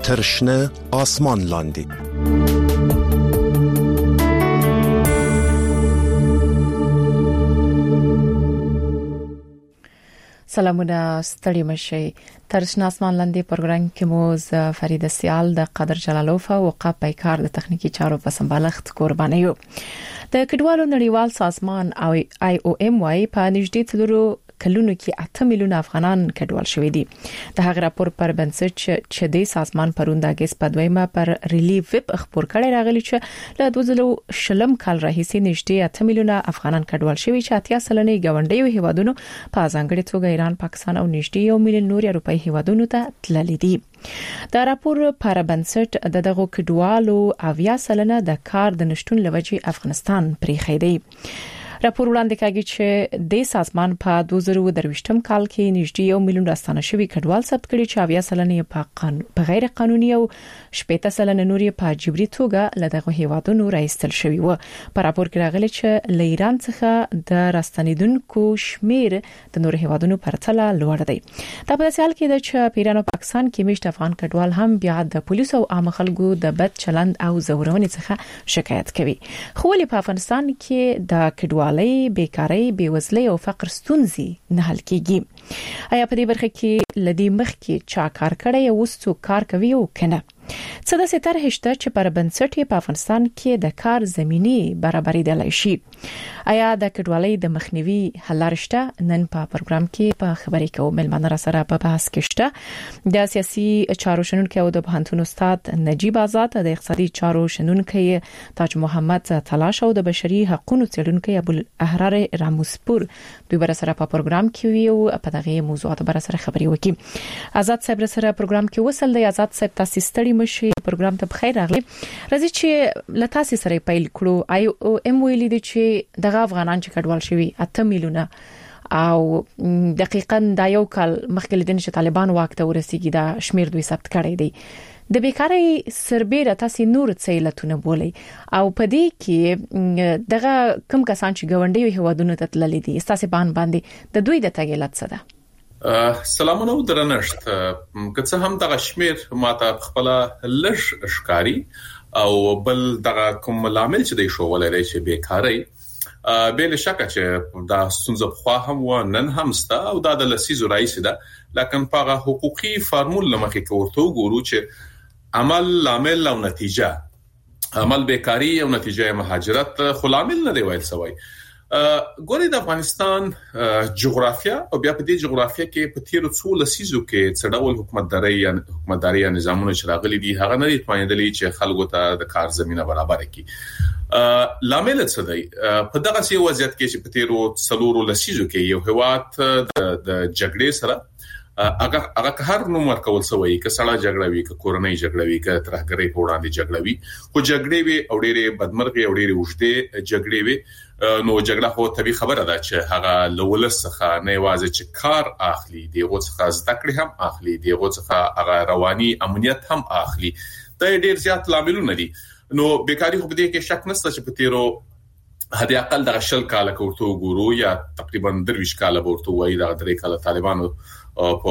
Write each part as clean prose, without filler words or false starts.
تر شنه آسمان لاندې. سلامونه، ستړي مشي. تر شنه آسمان لاندې پروګرام کې مو ز فرید سیال د قادر جلالوف او وقاف پیکار د تخنیکی چارو په سمبالښت قرباني یو. د کډوالو نړیوال سازمان او IOM په نږدې تلورو کلونو کې 8 میلیونه افغانان کډوال شوي دي. د هغه راپور پر بنسټ چې د سازمان پروند اگست په دویمه پر ریلیف ویب خبر کړي راغلي چې له 2000 کال راهیسې نږدې 8 میلیونه افغانان کډوال شوي چې 80 سلنې ګاونډیو هیوادونو په ځانګړي توګه ایران، پاکستان او نږدې 1 میلیون نور اروپایي هیوادونو ته تللي دي. دا راپور پر بنسټ دغه کډوالو 80 سلنه د کار د نشټون لوجې افغانستان پریخي دی. راپور وړاندې کوي چې د سازمان په 2023م کال کې نږدې 1 میلیون راستانه شوي کډوال ثبت کړي چې 80 سلنه په غیر قانوني او 70 سلنه نور په جبري توګه له دغه هیوادونو راایستل شوي و. په راپور کې راغلي چې له ایران څخه د راستنیدونکو شمیر د نور هیوادونو پرتله لوړ دی. دا په حال کې چې ایران او پاکستان کې میشت افغان کډوال هم بیا د پولیسو او عام خلکو د بد چلند او زورونې څخه شکایت کوي. خو ولې په افغانستان کې د کډوال بیکاری، بیوزلۍ او فقر ستونزې نه حل کیږي؟ آیا په دې برخه کې لدی مخ کې چا کار کړی او څو کار کوي او کنه؟ څه د ستر هشته چې پر بنسټ په افغانستان کې د کار زميني برابرۍ دلای شي؟ آیا د کډوالۍ د مخنیوي حل لرشته؟ نن په پروګرام کې په خبرې کوو. ملمنه را سره په بحث کې شته د سیاسي چارو شنونکو او د پوهنتون استاد نجیب آزاد، د اقتصادي چارو شنونکو تاج محمد تلاش او د بشري حقوقو څېړونکو ابو الاحرار راموسپور دوی بر سره په پروګرام کې ویو په دغه موضوعات بر سره خبرې وکړي. آزاد صاحب سره پروګرام کې وصل دی. آزاد صاحب تاسو ستړي مشي، پروګرام ته بخیر راغلی. راځي چې لتاسي سره پیل کړو. IOM ویلي دي چې دغه افغانان چې کډوال شوي 8 میلیونه او دقیقاً دا یو کال مخکې لیدل چې طالبان واک ته ورسیږي دا شمیر دوی ثبت کړی دی. د بیکاری سربېره تاسو نور څه علتونه بولئ او په دې کې دغه کم کسان چې ګاونډي هیوادونو ته تللي دي تاسو باندې د دوی د تګ علت څه ده؟ سلامونه درنښت. که څه هم دغه شمیر ماته خپل لږ ښکاری او بل دغه کوم لامل چې دی شو ولري چې بیکاری بل شکه چې دا ستونزه خو هم و نن هم ستا او دا د لسیزو رئیس ده، لکه په حقوقي فارمول لمخې کوته ګورو چې عمل لامل او نتیجه، عمل بیکاری او نتیجه مهاجرت خو لامل نه دی وایل سوی. ګوري د افغانستان جغرافیه او بیا په دې جغرافیه کې په تیرو څو لسیزو کې څډول حکومتداري نظامونه چې راغلي دي هغه نه توانیدلي چې خلکو ته د کار زمينه برابر کړي. لامل څه دی؟ په دغه سي وضعیت کې چې په تیرو څلورو لسیزو کې یو هوات د جګړې سره هغه هر نوم ورکول سوی، که سړه جګړه وي، که کورنۍ جګړه وي، که ترهګرۍ په وړاندې جګړه وي، خو جګړې وي او ډېرې بدمرغي او ډېرې وژدې جګړې وي. نو جګړه خو طبيعي خبره ده چې هغه لولس څخه نه واځي چې کار اخلي، دیغه څخه زده کړې هم اخلي، دیغه څخه هغه رواني امنیت هم اخلي. دا ډېر زیات لاملونه دي. نو بیکاری خو په دې کې شک نشته چې په تیرو هدي اقل د 10 کال کوته ګورو یا تقریبا 23 کال ورته وایي د 3 کال طالبانو په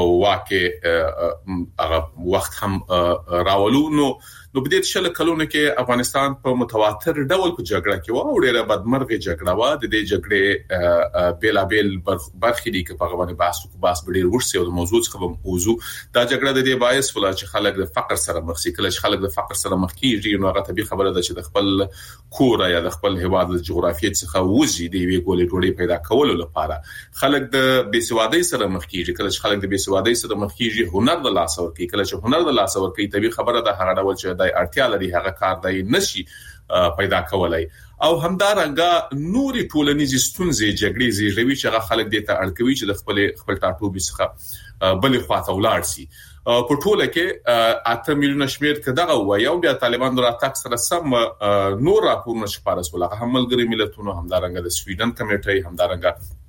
واکه هغه وخت هم راولو. نو په دې شل کلونو کې افغانستان په متواتر ډول په جګړه کې و او ډېره بدمرغي جګړه و. د دې جګړې بیلابل برخې دي چې په غوونه بحث ډېر ورسې او د موضوع څخه موضوع دا جګړه د دې باعث ولا چې خلک د فقر سره مخ شي. کله چې خلک د فقر سره مخ کیږي نو هغه طبيعي خبره ده چې د خپل کور یا د خپل هواد د جغرافیې څخه وځي دی وی ګولې ډوړې پیدا کولو لپاره. خلک د بیسوادۍ سره مخ کیږي. کله چې خلک د بیسوادۍ سره مخ کیږي هنر د لاس ور کوي. کله چې هنر د لاس ور کوي طبيعي خبره ده هغه ډول چې د اړتیا لري هغه کار دی نشي پیدا کولای. او همدارنګه نوري ټولنیزې ستونزې جګړې زیږوي چې هغه خلک دې ته اړکوي چې د خپل ټاټوبي څخه بلې خواته ولاړ شي. په ټوله کې 8 میلیونه شمیر کداغه وایو بیا طالبان راتګ سره سم نور راپورونه شپارس ولغه هم ملګری ملتونو همدارنګه د سویډن کمیټې همدارنګه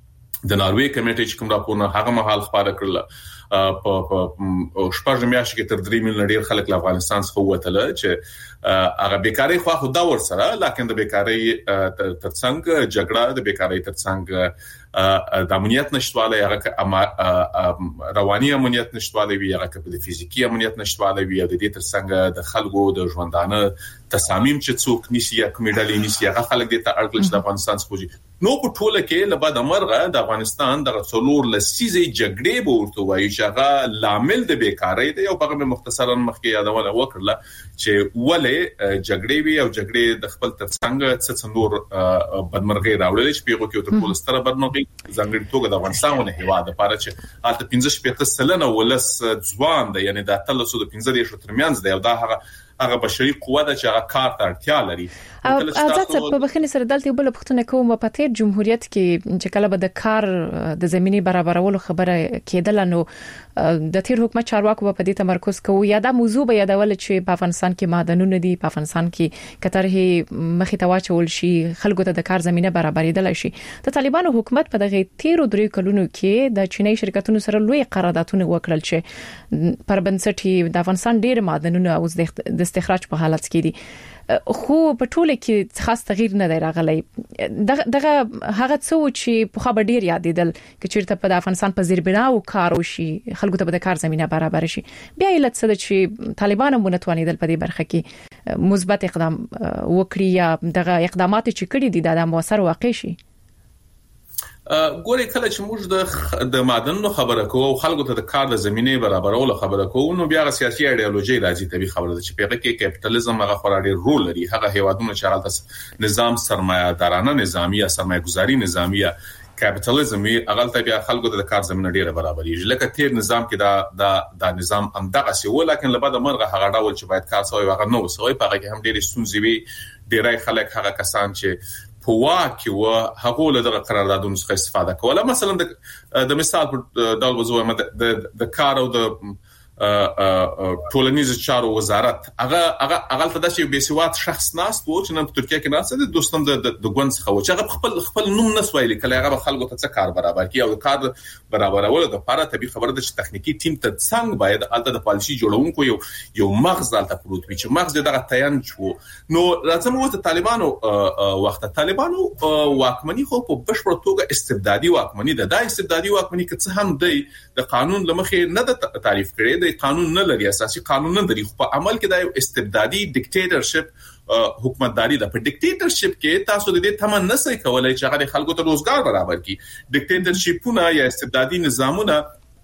د ناروې کمیټې چې کوم راپورونه هغه مهال خبره کړل په شپږ میاشتې کې تر 3 میلیون ډیر خلک له افغانستان څخه ووتل چې هغه بیکاری خو دا ورسره لکه د بیکاری ترڅنګ جګړه د بیکاری ترڅنګ د امنیت نشټواله هغه رواني امنیت نشټواله وی هغه په فزیکی امنیت نشټواله وی د دې ترڅنګ د خلکو د ژوندانه تصامیم چې څوک نشي یا کمیډالي نشي هغه خلک د اړکل چې د افغانستان څخه نو په ټوله کې لبد امرغه د افغانستان د څلور لسیزې جګړې به ورته وایي چې هغه لامل د بیکاری دی او په مختصرا مخکې یادونه وکړه چې ولې جګړې وی او جګړې د خپل ترڅنګ څه نور بدمرغي راوړل چې پیغو کې تر ټولو ستره بدمرغي ځانګړي توګه د افغانستان ونه هیواد لپاره چې حالت 15% ولس ځوان دی یعنی د 315 ترمنځ دی او دا هغه بشري قوه د چې هغه کار ته اړتیا لري ځکه په بخښنې سره دلته بل پښتون کوم په تیر جمهوریت کې چې کله به د کار د زميني برابرولو خبره کېدل نو د تیر حکومت چارواکو په دې تمرکز کوي یا د موضوع به یادول چې په افغانستان کې معدنونه دي په افغانستان کې کتره مخې ته واچول شي خلکو ته د کار زمينه برابرېدل شي د طالبانو حکومت په دغه 13 کلونو کې د چینای شرکتونو سره لوی قراردادونه وکړل چې پر بنسټ د افغانستان ډېر معدنونه اوس د استخراج په حالت کې دي خو په ټوله کې خاص تغییر نه دی راغلی دغه هغه څه چې په خبر ډیر یادېدل چې چیرته په افغانستان په زیربناو کار وشي خلکو ته د کار زمينه برابر شي بیا علت څه چې طالبانو مونتوانیدل په دې برخه کې مثبت اقدام وکړي یا دغه اقدامات چې کړي دي د موثر واقع شي ګوري کله چې موږ د معدنونو خبره کوو خلکو ته د کار د زمينه برابرولو خبره کوو نو بیا سیاسي ایډیالوژي راځي طبي خبره ده چې په کې کیپټالیزم هغه خورا ډیر رول لري هغه هیوادونه چې هغه نظام سرمایه‌دارانه نظامی یا سرمایه‌گذاري نظامی یا کیپټالیزم هغه ته بیا خلکو ته د کار زمينه ډیره برابرېږي لکه تیر نظام کې دا نظام همدغه سی ولکن لبد مرغه هغه ډول چې باید کار سوی هغه نو سوی په هغه کې هم ډیر ستونزې وي ډیرای خلک هغه کسان چې په واکه و هغه له دغه قراردادونو څخه استفاده کوله مثلا د مثال په ډول وزو د کار او د ټولنیز چارو وزارت هغه ته د شی بیسوات شخص ناس وو چې نن په ترکیه کې ناس د دوستم د ګوند څخه و چې خپل نوم نسوي لیکل هغه خلکو ته څه کار برابر کی او کار برابرول د لپاره طبي خبره د تخنیکی ټیم ته څنګه باید الته د پالیسي جوړونکو یو مغز دلته پروت وي چې مغز دغه تیان شو نو لازم وو ته طالبانو وخت طالبانو واکمنی خو په بشپړ توګه استبدادي واکمنی ده د استبدادي واکمنی که څه هم دی د قانون لمخې نه د تعریف کړي قانون نه لري اساسي قانون نه لري خو په عمل کې دا یو استبدادي ډیکټیټرشپ حکومتداري ده په ډیکټیټرشپ کې تاسو د دې تمن نه سي کولای چې هغه خلکو ته روزګار برابر کړي ډیکټیټرشپونه یا استبدادي نظامونه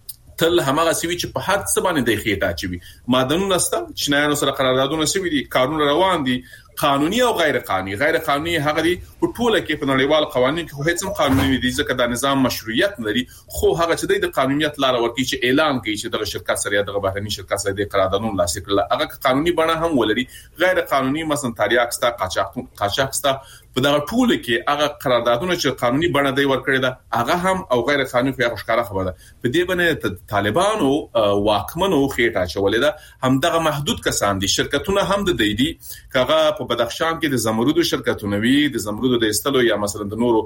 تل همغه سوي چې په هر څه باندې د خېټه چوي معدنونه ست چینایانو سره قراردادونه سوي دي کارونه روان دي قانوني او غیر قانوني هغه دي په ټوله کې په نړیوال قوانینو کې هیڅ هم قانوني دي ځکه دا نظام مشروعیت لري خو هغه چې د قانونیت لار ورکړي چې اعلان کوي چې د شرکت سره د بهرني شرکت سره د قراردادونو لاسلیک کړل هغه قانوني بڼه هم ولري غیر قانوني مثلا تریاک ستا قاچاق ستا په دا ټول کې هغه قراردادونه چې قانوني بڼه دی ورکړي دا هغه هم او غیر قانوني خو ښکارا خبره ده په دې باندې طالبانو واکمنو خېټه چولې ده هم دغه محدود کسان دي شرکتونه هم د دی کغه په بدخشان کې د زمرودو شرکتونه وی د زمرودو د استلو یا مثلا د نورو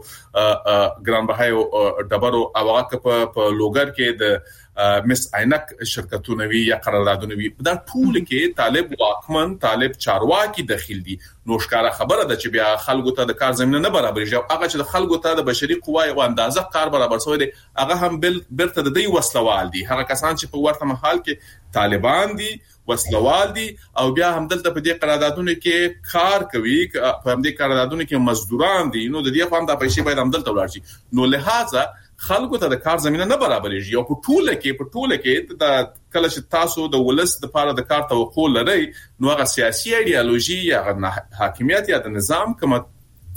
ګران بهایو ډبرو او هغه په لوګر کې د مس عینک شرکتونه وی یا قراردادونه وی دا ټول کې طالب واکمن طالب چارواکي داخل دي نو ښکارا خبره ده چې بیا خلکو ته د کار زمينه نه برابرېږي هغه چې د خلکو ته د بشري قوای او اندازه کار برابر شوی دی هغه هم برته د دی وسلوال دي هغه کسان چې په ورته محل کې طالبان دي وسلوال دي او بیا هم دلته په دې قراردادونو کې کار کوي په دې قراردادونو کې مزدوران دي نو د دې په هم د پیسې باید هم دلته ولاړ شي نو لہذا خلکو ته د کار زمينه نه برابرېږي او په ټوله کې د کله چې تاسو د ولس د پاره د کار توقع لري نو هغه سیاسي ایډیالوژي یا حاکمیت یا د نظام کومه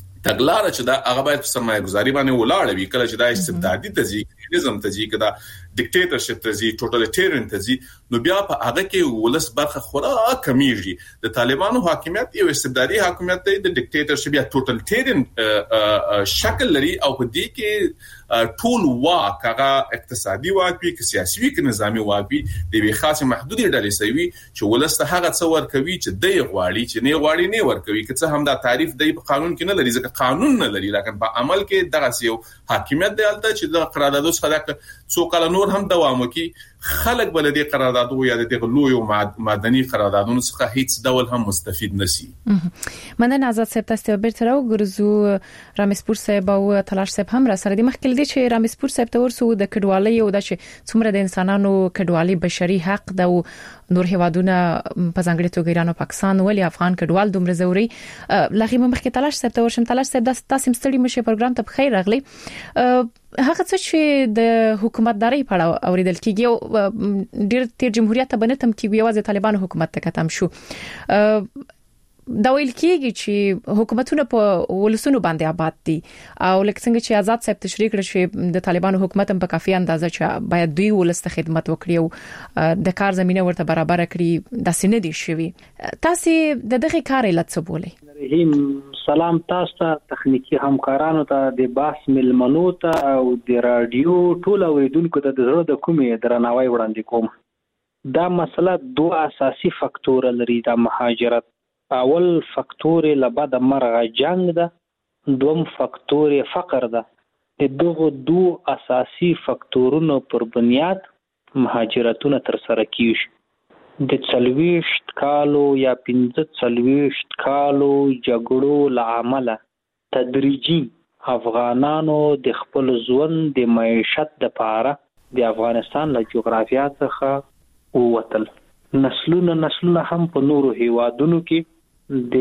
تګلارې چې دا هغه باید په سرمایه گذاري باندې ولاړ وي کله چې دا استبدادي تزیق نظام تزیق دا ډیکټیټرشپ ته ځي ټوټالیټیرین ته ځي نو بیا په هغه کې ولس برخه خورا کمیږي د طالبانو حاکمیت یو استبدادي حکومت دی د ډیکټیټرشپ یا ټوټالیټیرین شکل لري او په دې کې ټول واک هغه اقتصادي واک وي که سیاسي وي که نظامی واک وي د وی خاصه محدودي ډلې سوي چې ولس ته هغه څه ورکوي چې د غواړي چې نه غواړي نه ورکوي که څه هم دا تعریف دی په قانون کې نه لري ځکه قانون نه لري لکه په عمل کې دغه یو حاکمیت دی البته چې د قراردادو څخه څو کال نور هم دوام وکړي خلک بلدي قراردادو یا د لویو مدني قراردادونو څخه هیڅ ډول هم مستفید نشي. مننه آزاد صاحب تاسو بیرته راوګرځو رامسپور صاحب او تلاش صاحب هم را سره د مخکې دي چې رامسپور صاحب ته ورسو د کډوالۍ او د څومره د انسانانو کډوالۍ بشري حق د نور هیوادونه په ځانګړي توګه ایران او پاکستان ولې افغان کډوال دومره زوري لغې مخکې تلاش صاحب ته ورشم. تلاش صاحب تاسو مستړي مشه پروګرام ته بخیر راغلی. هغه څه چې د حکومتداري په اړه اوریدل کیږي او ډیر تیر جمهوریت ته بنتم کیږي واځي طالبانو حکومت ته کتم شو دا ویل کیږي چې حکومتونه په ولسونو باندې آباد دي او لکه څنګه چې آزاد صاحب تشریح کړ چې د طالبانو حکومت هم په کافي اندازه چې باید دوی ولسته خدمت وکړي او د کار زمينه ورته برابر کړي د سینې دي شوی. تاسو د دغه کار علت څه بولئ؟ سلام تاسو ته تخنیکی همکارانو ته د باس ملمنو ته او د رادیو ټول اوریدونکو ته د زړه د کومې درناوی وړاندې کوم. دا مسله دوه اساسي فاکتور لري د مهاجرت. اول فاکتور لبد مرغه جنگ ده، دوم فاکتور فقر ده. د دغه دوه اساسي فاکتورونو پر بنیاد مهاجرتونه تر سره کیږي. د 40 کالو یا 45 کالو جګړو لامل تدریجي افغانانو د خپل ژوند د معیشت لپاره د افغانستان له جغرافیه څخه ووتل. نسلونه هم په نورو هیوادونو کې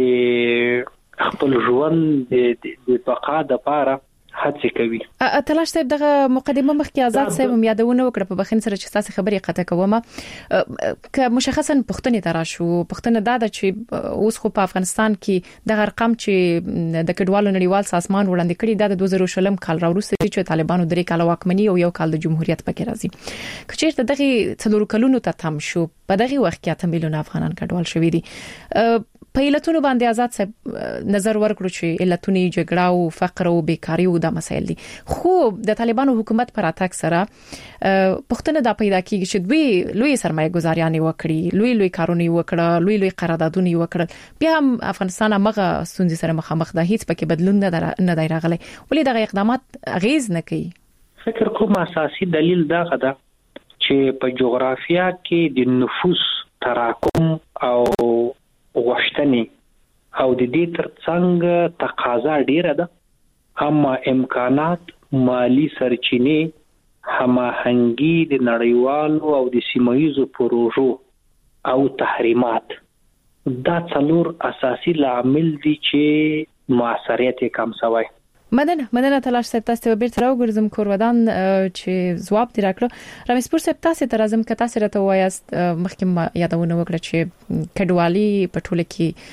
د خپل ژوند د بقا لپاره هڅه کوي. تلاش صاحب دغه مقدمه مخکې آزاد صاحب هم یادونه وکړه په بخین سره چې تاسو خبرې قطع کومه که مشخصا پښتنې تراشو پښتنه دا چې اوس خو په افغانستان کې د ارقام چې د کډوالو نړیوال سازمان وړاندې کړي د 2020 کال راوروسته چې طالبانو 3 کال واکمني او 1 کال د جمهوریت پکې راځي. کچېرته دغه څلور کلونو ته تم شو په دغه وخت کې 8 میلیون افغانان کډوال شوي دي. په علتونو باندې آزاد صاحب نظر ورکړو چې علتونه جګړه او فقر او بیکاری او د مسایل دي خو د طالبانو حکومت پر اتاک سره پښتنه دا پیدا کیږي چې دوی لوی سرمایه گذاریانه وکړي لوی کارونه وکړه لوی قراردادونه وکړل بیا هم افغانستان هغه ستونزې سره مخامخ ده هیڅ پکې بدلون نه دی راغلی ولې دغه اقدامات غیز نه کوي. فکر کوم اساسي دلیل دا غدا چې په جغرافیا کې د نفوس تراکم او غوښتنې او د دې ترڅنګ تقاضا ډیره ده اما امکانات مالی سرچینې هماهنګي د نړیوالو او د سیمایي پروژو او تحریمات دا څلور اساسي عامل دي چې موثریت کم شوی. مننه تلاش صاحب تاسو بیرته راوګرځم کورودان چې جواب دی راکړو. رامسپور صاحب تاسو ته راځم که تاسو راته وایاست مخکې یادونه وکړه چې کډوالي په ټوله کې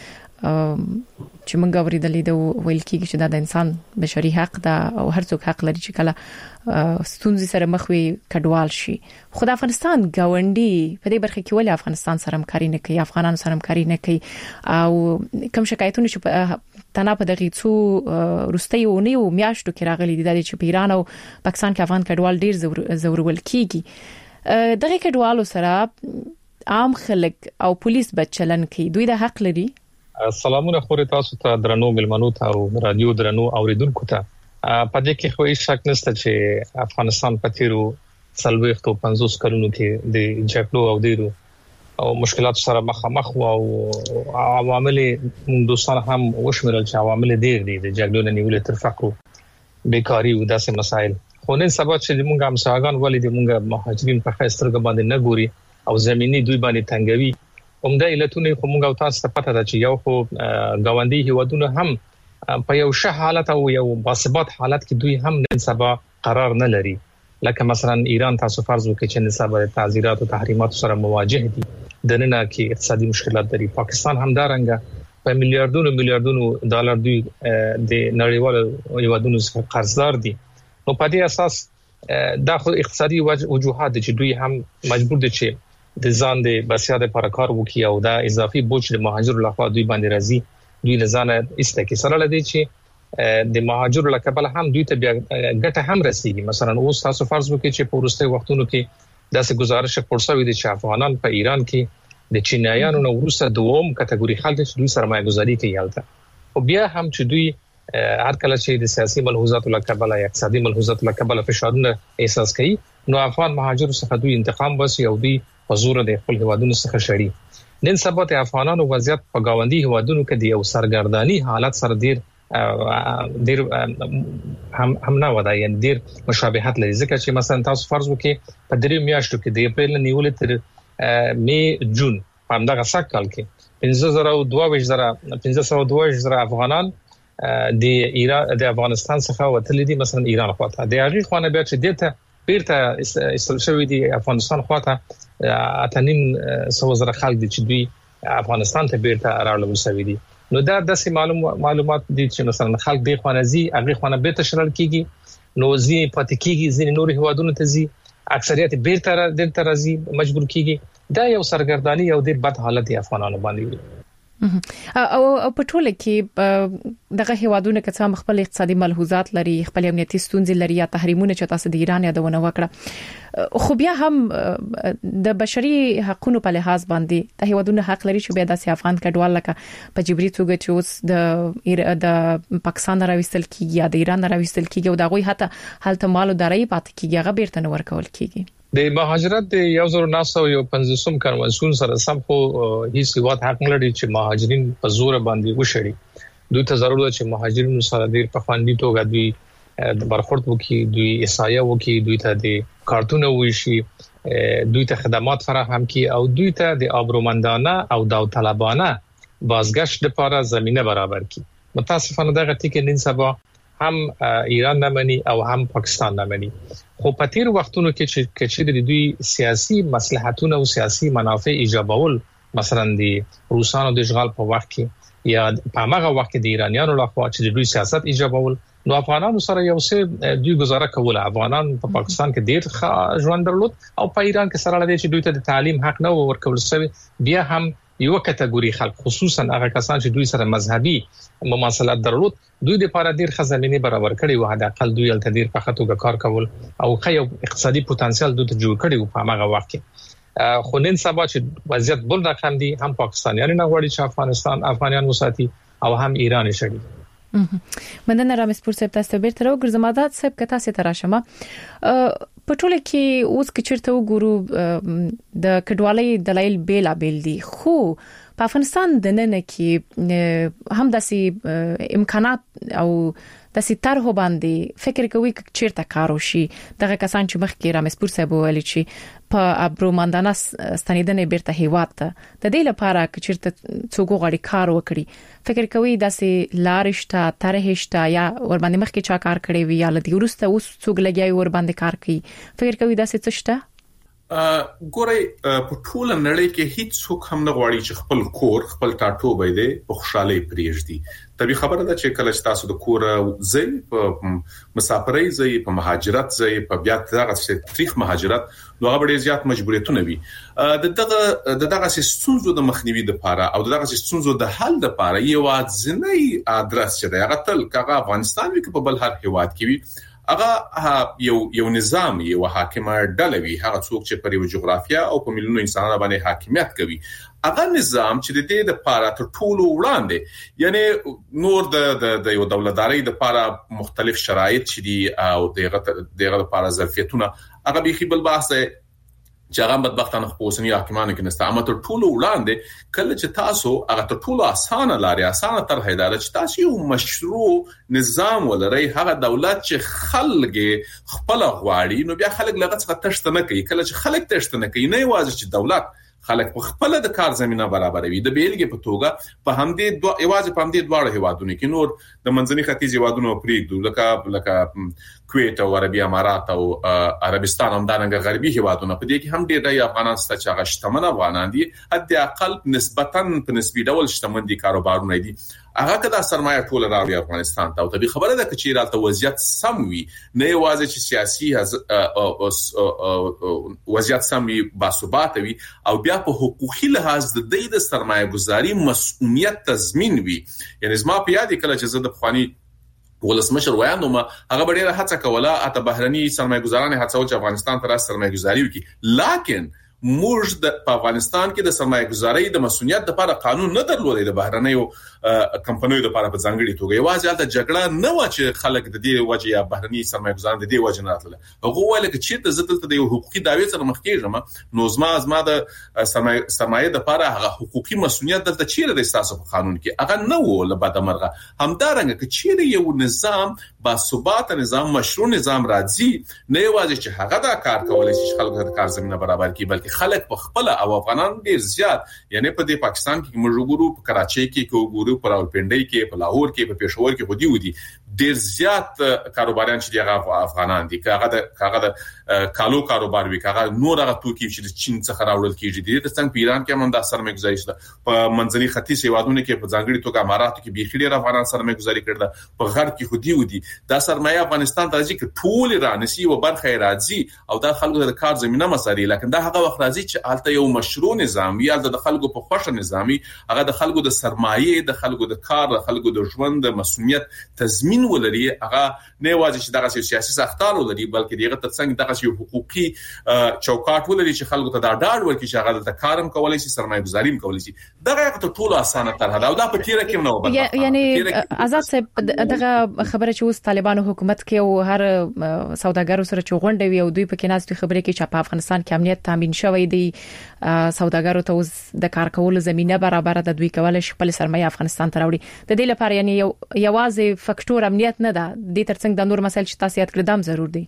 چې موږ اوریدلې د ویل کېږي چې د انسان بشري حق ده او هر څوک حق لري چې کله ستونزې سره مخ وي کډوال شي. خو د افغانستان ګاونډي په دې برخه کې ولې افغانستان سره همکاري نه کوي افغانانو سره همکاري نه کوي او کوم شکایتونه چې تنه په دغه څو روستیو میاشتو کې راغلي دي چې په ایران او پاکستان کې افغان کډوال ډیر زورول کیږي دغه کډوالو سره عام خلک او پولیس بچلن کوي دوی د حق لري. سلامونه خوري تاسو ته درنو ملمنو ته او رادیو درنو اوریدونکو ته په دې کې خو هیڅ شک نشته چې افغانستان په تیرو 40-50 کلونو کې د جګړو او ډیرو او مشکلات سره مخامخ او عوامل دوستان هم وشمېرل چې عوامل ډیر دي د جګړو نه نیولې تر فقر بیکاری او داسې مسایل خو نن سبا چې موږ هم ساګان ولې د موږ مهاجرین په خاصترګه باندې نه ګوري او زميني دوی باندې تنګوي همدا علتونه خو موږ او تاسو ته پته ده چې یو خو غوندي هیوادونه هم په یو شه حالت او یو باثبات حالت کې دوی هم نن سبا قرار نه لري لکه مثلا ایران تاسو فرض وکړئ چې نن سبا تعزیرات او تحریمات سره مواجه دي د نن کې اقتصادي مشکلات لري پاکستان هم دارنګه په میلیارډونو ډالر دوی د نړیوالو هیوادونو څخه قرضدار دي نو په دې اساس دا خو اقتصادي وجوهات چې دوی هم مجبور دي چې د ځان د بسیاده پر کار وکړي او دا اضافي بوج د مهاجرو لخوا دوی باندې راځي دوی لزانه استکی سره لدی چې د مهاجرو لکبل هم دوی ته بیا ګټه هم رسیږي. مثلا اوس تاسو فرض وکړئ چې په وروستي وختونو کې داسې گزارش پورسوي دي چې افغانان په ایران کې د چینایانو نو وروسته دوم کټګوري خلک چې دوی سرمایه گذاري کوي یالته او بیا هم چې دوی هر کله چې د سیاسي ملحوظات لکبل یا اقتصادي ملحوظات لکبل فشارونه احساس کوي نو افغان مهاجرو څخه دوی انتقام باسي او دوی حضور د خپل هوادونو څخه شړي. نن سبا د افغانانو وضعیت په گاونډي هوادونو کې د یو سرګردانی حالت سره ډیر هم نه ودا یعنی ډیر مشابهت لري ځکه چې مثلا تاسو فرض وکړئ په درې میاشتو کې د اپریل نیولې تر می جون په همدغه سکهال کې 1522 افغانان د ایران د افغانستان څخه وتلي دي مثلا ایران خواته د هغه خونه بیا چې دته بیرته استل شوی دي افغانستان خواته اتنین سوزره خلک دي چې دوی افغانستان ته بیرته راړل شوی دي. نو دا د معلومات دي چې مثلا خلک د خوانزي هغه خونه بیرته شړل کیږي نو زی پاتې کیږي ځین نور هوادونو ته زی اکثریت بیرته دلته راځي مجبور کیږي. دا یو سرګردانی او د بد حالت دی افغانانو باندې او په ټوله کې دغه هوادونه که څه خپل اقتصادي ملحوظات لري خپل امنیتي ستونزې لري یا تحریمونه چې تاسو د ایران یادونه وکړه خو بیا هم د بشري حقوقو په لحاظ باندې د هوادونه حق لري چې بیا د افغان کډوال لکه په جبري توګه چې اوس د پاکستان راوستل کیږي یا د ایران راوستل کیږي او دغه حتی حالت مالداري پات کیږي هغه بیرته نور کول کیږي. د مهاجرت د 1950 کنوانسیون سره سم خو هیڅ هیواد حق لري چې مهاجرین په زور باندې وشړي. دوی ته ضرورت ده چې مهاجرینو سره ډیر په خوندي توګه دوی د برخورد وکړي دوی اسایه وکړي دوی ته د کارتونه وشي دوی ته خدمات فراهم کړي او دوی ته د ابرومندانه او داوطلبانه بازگشت لپاره زمينه برابر کړي. متاسفانه دغه ټکی نن سبا هم ایران نه مني او هم پاکستان نه مني. خو په تیر وختونو کې چې د دوی سیاسي مصلحتونه او سیاسي منافع ایجابول مثلا د روسانو د اشغال په وخت کې یا په هغه وخت کې د ایرانیانو لخوا چې د دوی سیاست ایجابول نو افغانانو سره یو څه دوی گزاره کوله. افغانان په پاکستان کې ډیر ژوند درلود او په ایران کې سره لدی چې دوی ته د تعلیم حق نه ورکول شوی. بیا هم یو کټګوري خلک خصوصا هغه کسان چې دوی سره مذهبي مماثلت درلود دوی د لپاره ډیر خزمینه برابر کړي و هدا خپل دوی ال تدیر په خاطر کار کول او خو اقتصادي پوتانسیل دوی ته جوړ کړي په هغه وخت کې. خو نن سبا چې وضعیت بل رقم دي هم پاکستانیان نه غواړي چې افغانان وساتي او هم ایران شړي. مننه رامز پور صاحب تاسو بیرته راوګرځم عادت صاحب کته سي تراشمه په ټوله کې اوس کې چیرته وګورو د کډوالۍ دلایل بیل دي خو په افغانستان د نن کې هم داسې امکانات او داسې طرح باندې فکر کوي چې چیرته کار وشي دغه کسان چې مخکې رامز پور صاحب ویلي چې په ابرومندانه ستنیدنې بیرته هیواد ته د دې لپاره چې چیرته څوک غواړي کار وکړي فکر کوي داسې لارشته طرحشته یا ور باندې مخکې چا کار کړی وي یا لدی ورسته اوس څوک لګیاوي ور باندې کار کوي فکر کوي داسې څه شته. ګورئ په ټول نړۍ کې هیڅ څوک هم نه غواړي چې خپل کور خپل ټاټوبې دې په خوشحالي پریږدي. طبي خبره ده چې کله چې تاسو د کور ځای په مسافرۍ ځای په مهاجرت ځای په بیا دغه تاریخ مهاجرت نو هغه ډېر زیات مجبوریتونه وي. دغه ستونزو د مخنیوي لپاره او دغه ستونزو د حل لپاره یو ځنی ادرس چې دا غتل کغه افغانستان وي په بل هر هیواد کې وي هغه یو نظام یو حاکمه ډله وي هغه څوک چې پر یو جغرافیا او په ملیونو انسانانو باندې حاکمیت کوي هغه نظام چې د دې لپاره تر ټولو وړاندې یعنی نور د یو دولتداري لپاره مختلف شرایط چې دي او دغه لپاره ظرفیتونه هغه به بل بحث چې هغه بدبختانه خپوسنی حاکمانو کې نسته اما تر ټولو وړاندې کله چې تاسو هغه تر ټولو اسانه لاري اسانه تر هدايه چې تاسو یو مشروع نظام ولرئ هغه دولت چې خلک خپل غواړي نو بیا خلک لغه څخه تشته نه کوي کله چې خلک تشته نه کوي نه یوازې چې دولت خلک په خپل د کار زمينه برابروي د بیلګې په توګه په همدې یوازې په همدې دواړه هیوادونو کې نور د منځني ختیځ هیوادونو پریږدو لکه کویت او عربي امارات او عربستان هم دغه غربي هیوادونه په دې کې هم ډېر افغانان ست چې هغه شتمن افغانان دي حد اقل نسبتاً په نسبی ډول شتمن دي کاروبارونه دي هغه کدا سرمایه ټول راوړي افغانستان ته او طبي خبره ده چې رالته وضعیت سم وي نه یوازې چې سیاسي وضعیت سم وي باثبات وي او بیا په حقوقي لحاظ د سرمایه گذاري مسؤلیت تضمین وي یعنی زما په یاد کله چې زه د خواني ولسمشر وایانو ما هغه ډیره هڅه کوله اته بهرني سرمایه گذاران هڅه وکړي افغانستان ته سرمایه گذاري وکړي لیکن موږ د افغانستان کې د سرمایه گذاري د مسؤلیت لپاره قانون نه درلودي د بهرنیو کمپنیو لپاره په ځانګړي توګه یوازې د جګړه نه و چې خلک د دې وجه یا بهرني سرمایه گذاران د دې وجه نه راتله هغه ویل چې د زدلته د حقوقي دعوی سره مخ کېږم نو زما د سرمایه لپاره هغه حقوقي مسؤلیت دلته چیرې د اساس په قانون کې هغه نه و لبد مرغه همدارنګه چې چیرې یو نظام با ثبات نظام مشروع نظام راځي نه یوازې چې هغه دا کار کولای شي خلکو د کار زمينه برابر کړي بلکې خلک په خپل او افغانان ډیر زیات یعنی په دې پاکستان کې موږ ګورو په کراچۍ کې ګورو په راولپنډۍ کې په لاهور کې په پېښور کې خو دی ډیر زیات کاروباریان چې هغه افغانان دي هغه د کالو کاروبار وی هغه نور هغه توکي چې چین څخه راوړل کیږي د څنګه په ایران کې هم د سرمایه گذاري شته په منځني ختیځ هیوادونو کې په ځانګړي توګه امارات کې به خېر افغانان سرمایه گذاري کړل په غرب کې خو دی دا سرمایه افغانستان ته راځي چې ټول رانسي او برخه راځي او دا خلکو د کار زمينه مساري لکه دا هغه وخت راځي چې البته یو مشروع نظام یا د خلکو په خوښه نظامي هغه د خلکو د سرمایه د خلکو د کار د خلکو د ژوند د مسؤلیت تضمین ولري هغه نه واځي چې دغه سیاسي ساختار ولري بلکې دغه ترڅنګ دغه یو حقوقي چوکاټ ولري چې خلکو ته دا ډاډ ورکړي چې هغه د کارم کولای شي سرمایه گذاري کولای شي دغه ته ټول اسانه طرح دا او دا په تیره کې نو بل یعنی آزاد صاحب دغه خبره چې اوس طالبانو حکومت کې او هر سوداګرو سره چغونډه وي او دوی په کې ناس خبرې کې چې په افغانستان کې امنیت تامین شوی دی سوداګرو ته اوس د کار کولو زمينه برابر ده دوی کولای شي خپل سرمایه افغانستان ته راوړي د دې لپاره یعنی یوازې فکټور امنیت نه ده د ترڅنګ د نور مسایل چې تاسو یاد کړل دام ضرور دي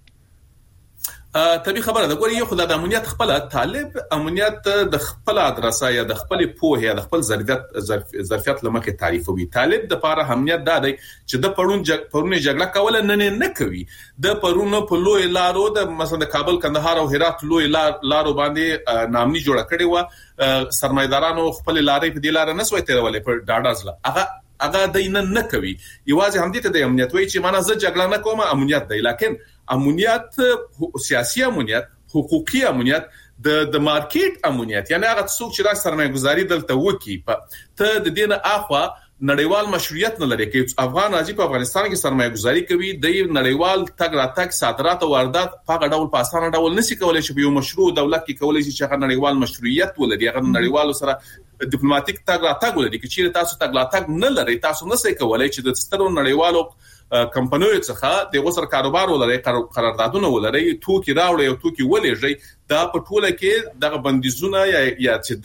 طبي خبره ده ګوري یو خدای د امنیت خپل طالب امنیت د خپل ادرسه یا د خپل پوهه یا د خپل ظرفیت لمخه تعریفوي طالب د لپاره امنیت دا دی چې د پرونه جګړه کوله نه کوي د پرونه په لوی لارو د مثلا د کابل کندهار او هرات لوی لارو باندې نامني جوړ کړي و سرمایدارانو خپل لارې په دې لار نه سوي تیرولې پر ډاډازله هغه دینه نه کوي یوازې هم دې ته د امنیت وایي چې معنا زه جګړه نه کوم امنیت دی لکه امنیت سیاسي امنیت حقوقي امنیت د مارکیټ امنیت یعنی هغه څوک چې را سرمایه گذاري دلته وکي ته د دینه اخوا نړیوال مشروعیت نه لري چې افغان راځي په افغانستان کې سرمایه گذاري کوي د نړیوال تګ راتګ صادرات او واردات په ډول په اسانه ډول نشي کولای چې یو مشروع دولت کې کولای شي چې هغه نړیوال مشروعیت ولري هغه نړیوالو سره ډیپلوماټیک تګ راتګ ولري چې تاسو تګ راتګ نه لري تاسو نه سې کولای چې د سترو نړیوالو کمپنیو څخه د وسر کاروبار ولري قراردادونه ولري توکي راوړي او توکي ولېږي دا په ټوله کې دغه بندیزونه یا چې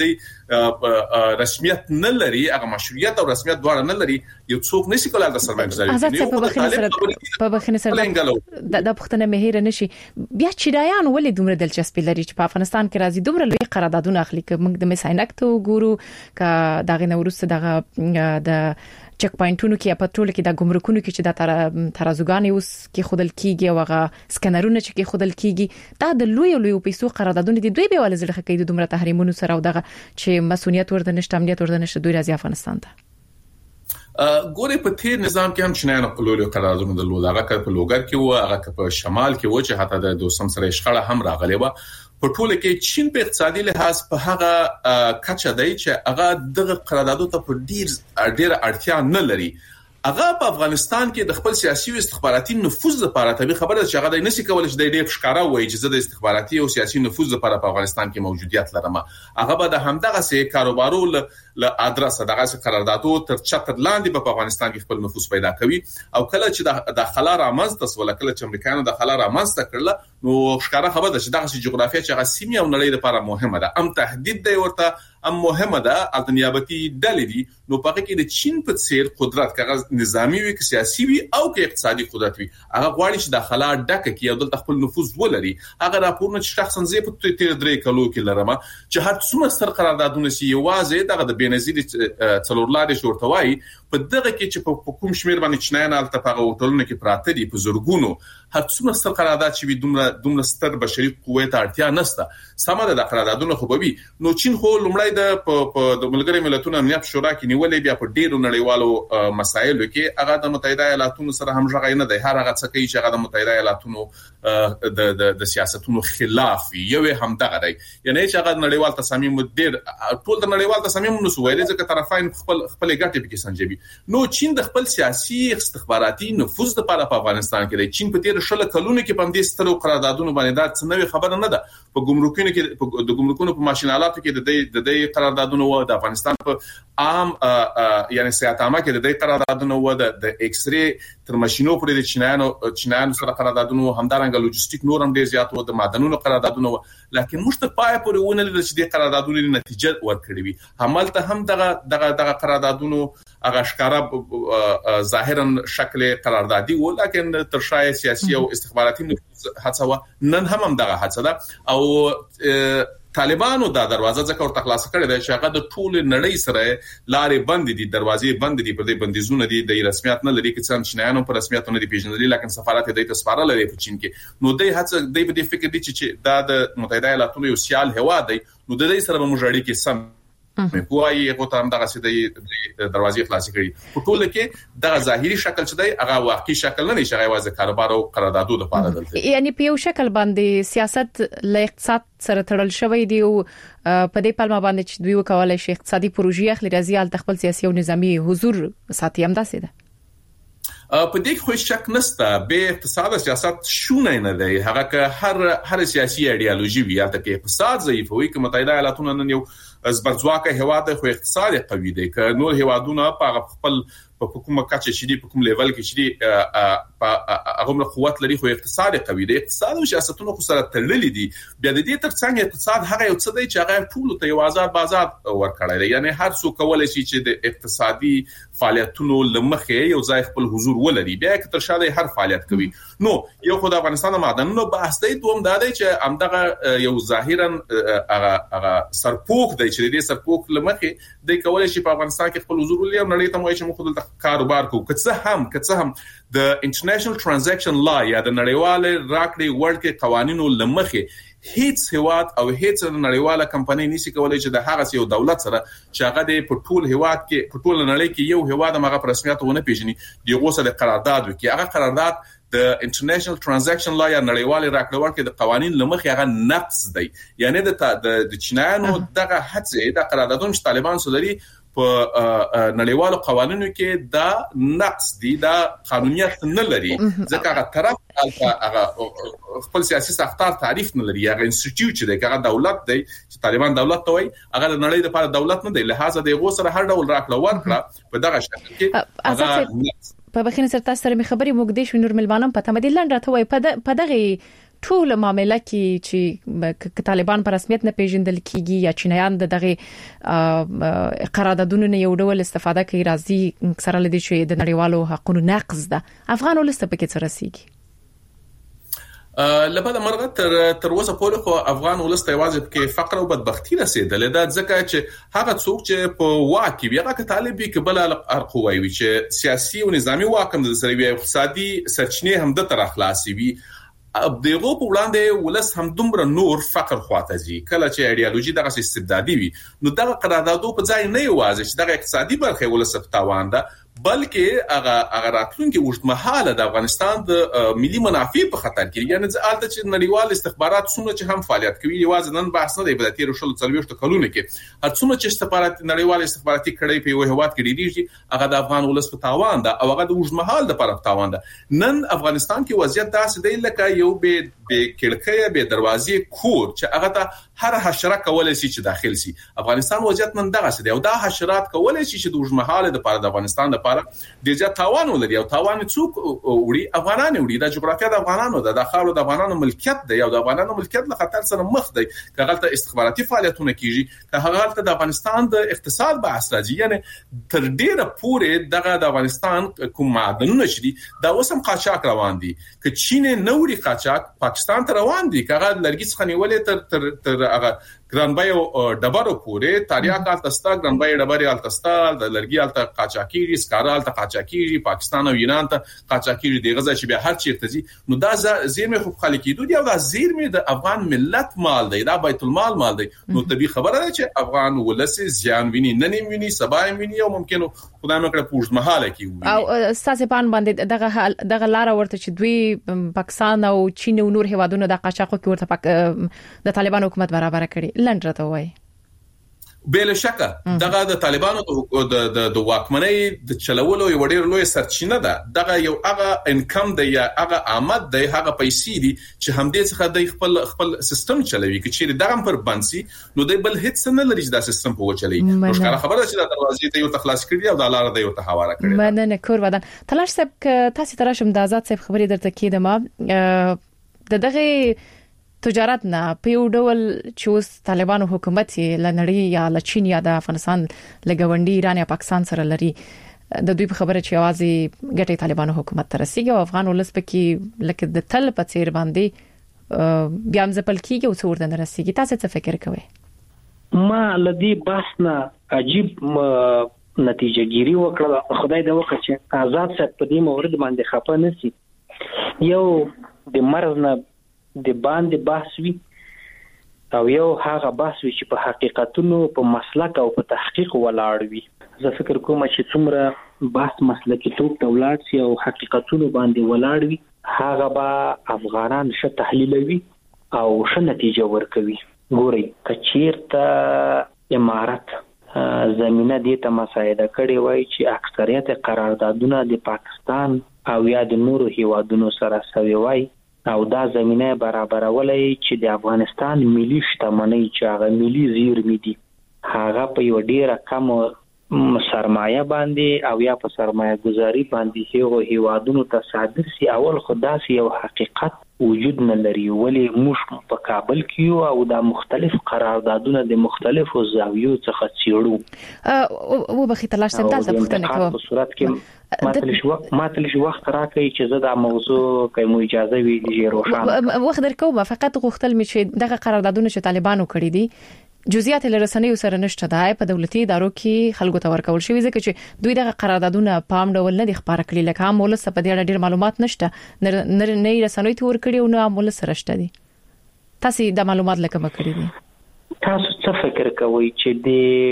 د رسمیت نه لري هغه مشروعیت او رسمیت دواړه نه لري یو څوک نشي کولای د سرمایه گذاري په بخښنه سره د پښتنه مهیر نشي بیا چیرایان ولې دومره دلچسپي لري چې په افغانستان کې راځي دومره لوی قراردادونه اخلي چې موږ د مساینک ته وګورو ک دغه نورسته دغه د چک پوینټونو کې په ټول کې د ګمرکونو کې چې د ترازوګان اوس کې خودل کیږي او هغه سکنرونه چې کې خودل کیږي دا د لوی پیسو قراردادونه دي دوی به ول زړه کوي د دومره تحریمونو سره او دغه چې مسؤلیت ورته نشته امنیت ورته نشته دوی راځي افغانستان ته ګوري په تیر نظام کې هم چنانه په لوی قراردادونه د لوګر په لوګر کې و هغه په شمال کې و چې حتی د دوسم سره شخړه هم راغلی و په ټوله کې چین په اقتصادي لحاظ په هغه کچه دی چې هغه دغه قراردادو ته په ډیر اړتیا نه لري هغه په افغانستان کې د خپل سیاسي او استخباراتي نفوذ لپاره طبي خبره چې هغه د نسی کول چې د ډېر ښکارا وایي چې د استخباراتي او سیاسي نفوذ لپاره په افغانستان کې موجودیت لرم هغه به د همدغه سي کاروبارو ل ادرسه دغه قراردادو تر چتر لاندې په افغانستان کې خپل نفوذ پیدا کوي او کله چې د خلار امانت تسول کله چې امریکایانو د خلار امانت کړل نو ښکارا خبره ده چې دغه جغرافیه چې هغه سیمه او نړۍ لپاره مهمه ده ام تهدید دی ورته ام مهمه ده البته نیابتي ډلې دي نو په کې د چین په څیر قدرت کاغذ نظامی وي که سیاسي وي او که اقتصادي قدرت وي هغه غواړي چې د خلار ډکه کې او د خپل نفوذ ولري هغه راپورونه چې شخصا زه په تیر درې کلو کې لرم چې هر څومره ستر قراردادونه سي یوازې دغه د بنظیر څلورلارې شورتوي په دغه کې چې په کوم شمیر باندې چنایان الته په هوټلونو کې پراته دي په زورګونو هر څومره ستر قرارداد چې دومره ستر بشري قوت اړتیا نشته سمه د قراردادونو خو به نو چین خو لومړی د ملګری ملتونو امنیت شورا کې نیولې بیا په ډیرو نړیوالو مسایلو کې هغه د متحده ایالاتونو سره همغږی نه دی هر هغه څه کوي چې هغه د متحده ایالاتونو د سیاستونو خلاف یو هم دغه دی یعنی چې هغه نړیوال تصامیم ډیر ټول د نړیوال تصامیم نو سویل ځکه طرفین خپل ګټې پکې سنجوي نو چین د خپل سیاسي استخباراتي نفوذ لپاره په افغانستان کې دی چین په تیر شل کلونو کې په دې سترو قراردادونو باندې دا څه نوې خبره نه ده په ګمرکونو کې د ګمرکونو په ماشینالاتو کې د دې قراردادونو و د افغانستان په عام یعنی سیاتامه کې د دې قراردادونو و د ایکس ری تر ماشینو پورې د چینایانو سره قراردادونو همدارنګه لوجستیک نور هم ډیر زیات و د معدنونو قراردادونو لکه موږ ته پای پورې ونه لیدل چې د قراردادونو نتیجه ورکړي وي همالته هم دغه قراردادونو هغه ښکارا ظاهرا شکل قراردادي و لکن تر شای سیاسي او استخباراتي هڅه نن هم دغه هڅه ده او طالبانو دا دروازه ځکه ورته خلاص کړی دی چې هغه د ټول نړۍ سره لارې بند دي دروازې بند دي پر دې بندیزونه دي د رسمیت نه لري چې چینایانو پر رسمیت نه دي پیژندل لکه سفارت د تسپارل لري په چین کې نو د هڅه د دې فکر دي چې دا د متحده ایالاتونو یو سیال هوا دی نو د دې سره به موږ اړیکې سم کوی هغه ته هم دغه سیده دروازې خلاصې کړي په ټول کې دغه ظاهري شکل چې دی هغه واقعي شکل نه نشي غواړي واځي کاروبار او قراردادو لپاره دلته یعنی په یو شکل باندې سیاست له اقتصاد سره تړل شوی دی او په دې پلمه باندې چې دوی وکولای شي اقتصادي پروژې اخلي رضیال خپل سیاسي او نظامی حضور ساتي هم داسې ده په دې خو شک نشته به اقتصاد سیاست شونه نه دی هغه که هر سیاسي ایډیالوژي وي یا د اقتصاد ضعیف وي که متحده ایالاتونو نن یو زبرځواکه هواد خو اقتصاد قوي دی که نور هوادونه په خپل په کومه کچه چې دی په کوم لیول کې چې دی په هغه قوت لري خو اقتصاد قوي دی اقتصاد او سیاستونو خو سره تړلې دي بیا د دې ترڅنګ اقتصاد هغه یو څه دی چې هغه ټول ته یو آزاد بازار ورکړی دی یعنی هر څوک کولای شي چې د اقتصادي فعالیتونو لمخې یو ځای خپل حضور ولري بیا که تر شاده هر فعالیت کوي نو یو خو د افغانستان معدنونو بحث دی دوم دا دی چې همدغه یو ظاهرا هغه سرپوک دی چې د سرپوک لمخې د کولای شي په افغانستان کې خپل حضور ولري نړۍ ته موږ چې مخدل کاروبار کو که څه هم د انټرنیشنل ترانزیکشن لا یا د نړیوال راکړې ورکړې قوانینو لمخې هیڅ هواد او هیڅ نړیواله کمپنۍ نشي کولای چې د هغه یو دولت سره چې هغه د پټول هواد کې پټول نړۍ کې یو هواد هغه په رسمیت ونه پیژني دغه سره قرارداد وکړي هغه قرارداد د انټرنیشنل ترانزیکشن لا یا نړیوال راکړه ورکړه د قوانین لمخې هغه نقص دی یعنی د چینایانو دغه هڅه د قراردادونو چې طالبان سولري په نړیوالو قوانینو کې دا نقص دي دا قانونیت نه لري ځکه هغه طرف هغه خپل سیاسي ساختار تعریف نه لري هغه انسټیټیوټ دی هغه دولت دی چې طالبان دولت ته وایي هغه د نړۍ لپاره دولت نه دی لہذا د غو سره هر ډول راکړه ورکړه په دغه شکل کې هغه په بخینه سره تاسو سره خبرې موږ د شنور ملمانم په تمدید لاند راته وای په دغه ټول معاملې کې چې طالبان په رسمیت نه پیژندل کیږي یا چینایان دغه قراردادونو نه یو ډول استفاده کوي راځي سره لدی چې د نړیوالو حقوقو نقض ده افغان ولست په کې څه رسیږي لبدا مرغه تر اوسه پورې خو افغان ولست یوازې کې فقر او بدبختی رسیدل دا ځکه چې هغه څوک چې په واکي بیاغه ک طالبي کبل ارقوي وي چې سیاسي او نظامی واکم د سره وي اقتصادي سرچینې هم د تر خلاصي وي دغه په وړاندې ولس هم دومره نور فقر خواته زی کله چې ایډیالوژي دغه استبدادي وي نو دغه قراردادو په ځای نه یوازې چې دغه اقتصادي برخه ولس په تاوان ده بلکې هغه راتلونکي وړتمحاله د افغانستان د ملي منافع په خطر کې یعنی ځالته چې نړیوال استخبارات څومره چې هم فعالیت کوي یوازې نن بحث نه دی په تیر شل څلويشت کلونو کې هر څومره چې استخبارات نړیوال استخباراتي کړي په یو هواد کې ډیریږي هغه د افغان ولس په تاوان ده او هغه د وړتمحاله لپاره په تاوان ده نن افغانستان کې وضعیت داسې دی لکه یو به کړکۍ به دروازې کور چې هغه ته هر حشره کولای شي چې داخل شي افغانستان وضعیت نن دغه څه دی او دا حشرات کولای شي چې د وړتمحاله لپاره د افغانستان لپاره د ځا تاوان ولري او تاوان څوک وړي افغانان وړي د جغرافیه د افغانانو د خاورو د افغانانو ملکیت دی او د افغانانو ملکیت له خطر سره مخ دی کغلطه استخباراتي فعالیتونه کیږي که هغه د افغانستان د اقتصاد بحث راځي یعنی تر ډیره پورې دغه د افغانستان کوم معدنونه شدي دا وسم قاچاق روان دي که چین نوري قاچاق پاکستان ته روان دي کغه لرګي څخه نیولې تر هغه ګرانبای او ډبرو پورې تاریا کال تستا ګرانبای ډبرې ال تستا د لرګي ال ته قاچاقيري سکارال ته قاچاقيري پاکستان او ایران ته قاچاقيري د غزا چې به هر چیرته زی نو دا زیرمه خو خلک کېدو دی او دا زیرمه د افغان ملت مال دی دا بیت المال دی نو طبي خبره ده چې افغان ولسی زیان ویني ننیم ویني سبا ویني او ممکن خدای مکړه پوښت محاله کی او ساسه پان باندې دغه لار ورته چې دوی پاکستان او چین او نور هوادونو د قاچاقو کې ورته د طالبان حکومت برابر کړي لنډه وای بل شکه دغه د طالبانو د واکمنۍ د چلولو یو ډېر لوی سرچینه ده دغه یو هغه انکم دی یا هغه آمد دی هغه پیسې دي چې همدې څخه د خپل سیستم چلوي چې دغه پر بنسي نو د بل هیڅ نه لري دا سیستم په وچلي نو ښکاره خبره چې د دروازې ته یو تخلاص کړی او د لار د یو تحواره کړی مننه کور ودان تلاش صاحب تاسو ترشم د آزاد صاحب خبرې درته کېدم د دغه تجارت نه په یو ډول چې طالبانو حکومت لنړی یا لچین یا د افغانستان لګونډي ایران یا پاکستان سره لري د دوی په خبره چې اوازې ګټي طالبانو حکومت تر رسیدي او افغان ولس پکې لکه د تل په څیر باندې بیا هم ځپل کیږي او څور نه رسیدي تاسو څه فکر کوئ ما لدی باسنا عجیب نتیجه ګیری وکړه خدای دا وکړي چې آزاد صاحب په دې مورد باندې خپه نشي یو د مرز نه د باندې بحث وی او یو هغه بحث وی چې په حقیقتونو په مسلک او په تحقیق ولاړ وي زه فکر کوم چې څومره بحث مسلکي توپ ته ولاړ شي او حقیقتونو باندې ولاړ وي هغه به افغانان شه تحلیلوي او شه نتیجه ورکوي ګوري کچیرته امارت زمينه دې ته مساعده کړي وای چې اکثریت قراردادونه د پاکستان او یا د نورو هیوادونو سره سوي وای او دا زمينه برابرولای چې د افغانستان ملي شتمنۍ چې هغه ملي زیرمې دي هغه په یو ډیره کم سرمایه باندې او یا په سرمایه گذاري باندې هیغو هیوادونو ته صادر سي اول خداسي یو حقیقت وجود نه لري ولی موږ په کابل کې او د مختلف قراردادونو د مختلفو زاویو څخه څېړو او بخي تلاش سم دالته پوښتنه کوم په صورت کې ماتلش وخت راکړي چې زه دا موضوع کوم اجازه وی دي روښانه وخت درکوم فقط غوښتل می چې دغه قراردادونه چې طالبانو کړی دي جزئیات لرسنیو سره نشته ده په دولتي ادارو کې خلکو ته ورکول شوی ځکه چې دوی دغه قراردادونه پام ډول نه دي خبره کړی لکه هم ولس په دې اړه ډیر معلومات نشته نه رسنیو ته ورکړي او نه ولس سره شته دي تاسو د معلومات لکه مکړی دي تاسو څه فکر کوئ چې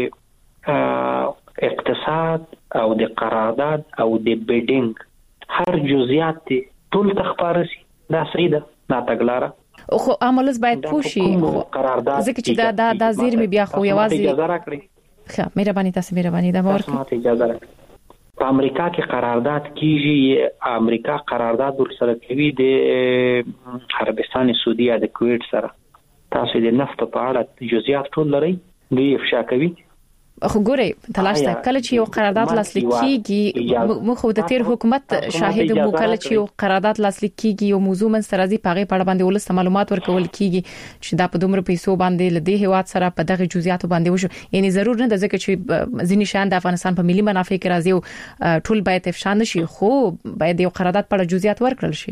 د اقتصاد او د قرارداد او د بیډینګ هر جزئیات ټول تخبارسي دا صحیح ده ناتګلاره خو عملز باید پوښي ځکه چې دا زیرمې بیا خو یوازې اجازه راکړي ښه مهرباني تاسو مهرباني دا ورکړئ تاسو اجازه راکړئ په امریکا کې قرارداد کیږي امریکا قرارداد ورسره کوي د عربستان سعودي یا د کویت سره تاسو د نفت په اړه جزئیات ټول لرئ دوی افشا کوي خو ګوري تلاش ته کله چې یو قرارداد لاسلیک کیږي مخ د تیر حکومت شاهد مو کله چې یو قرارداد لاسلیک کیږي یو موضوع من سره دي پاغه په اړه باندې ولست معلومات ورکول کیږي چې دا په دومره پیسو باندې لدی هواد سره په دغه جزئیاتو باندې وشو یعنی ضرور نه د ځکه چې ځینی شان د افغانستان په ملي منافع کې راځي او ټول باید افشان شي خو باید یو قرارداد په جزئیات ورکړل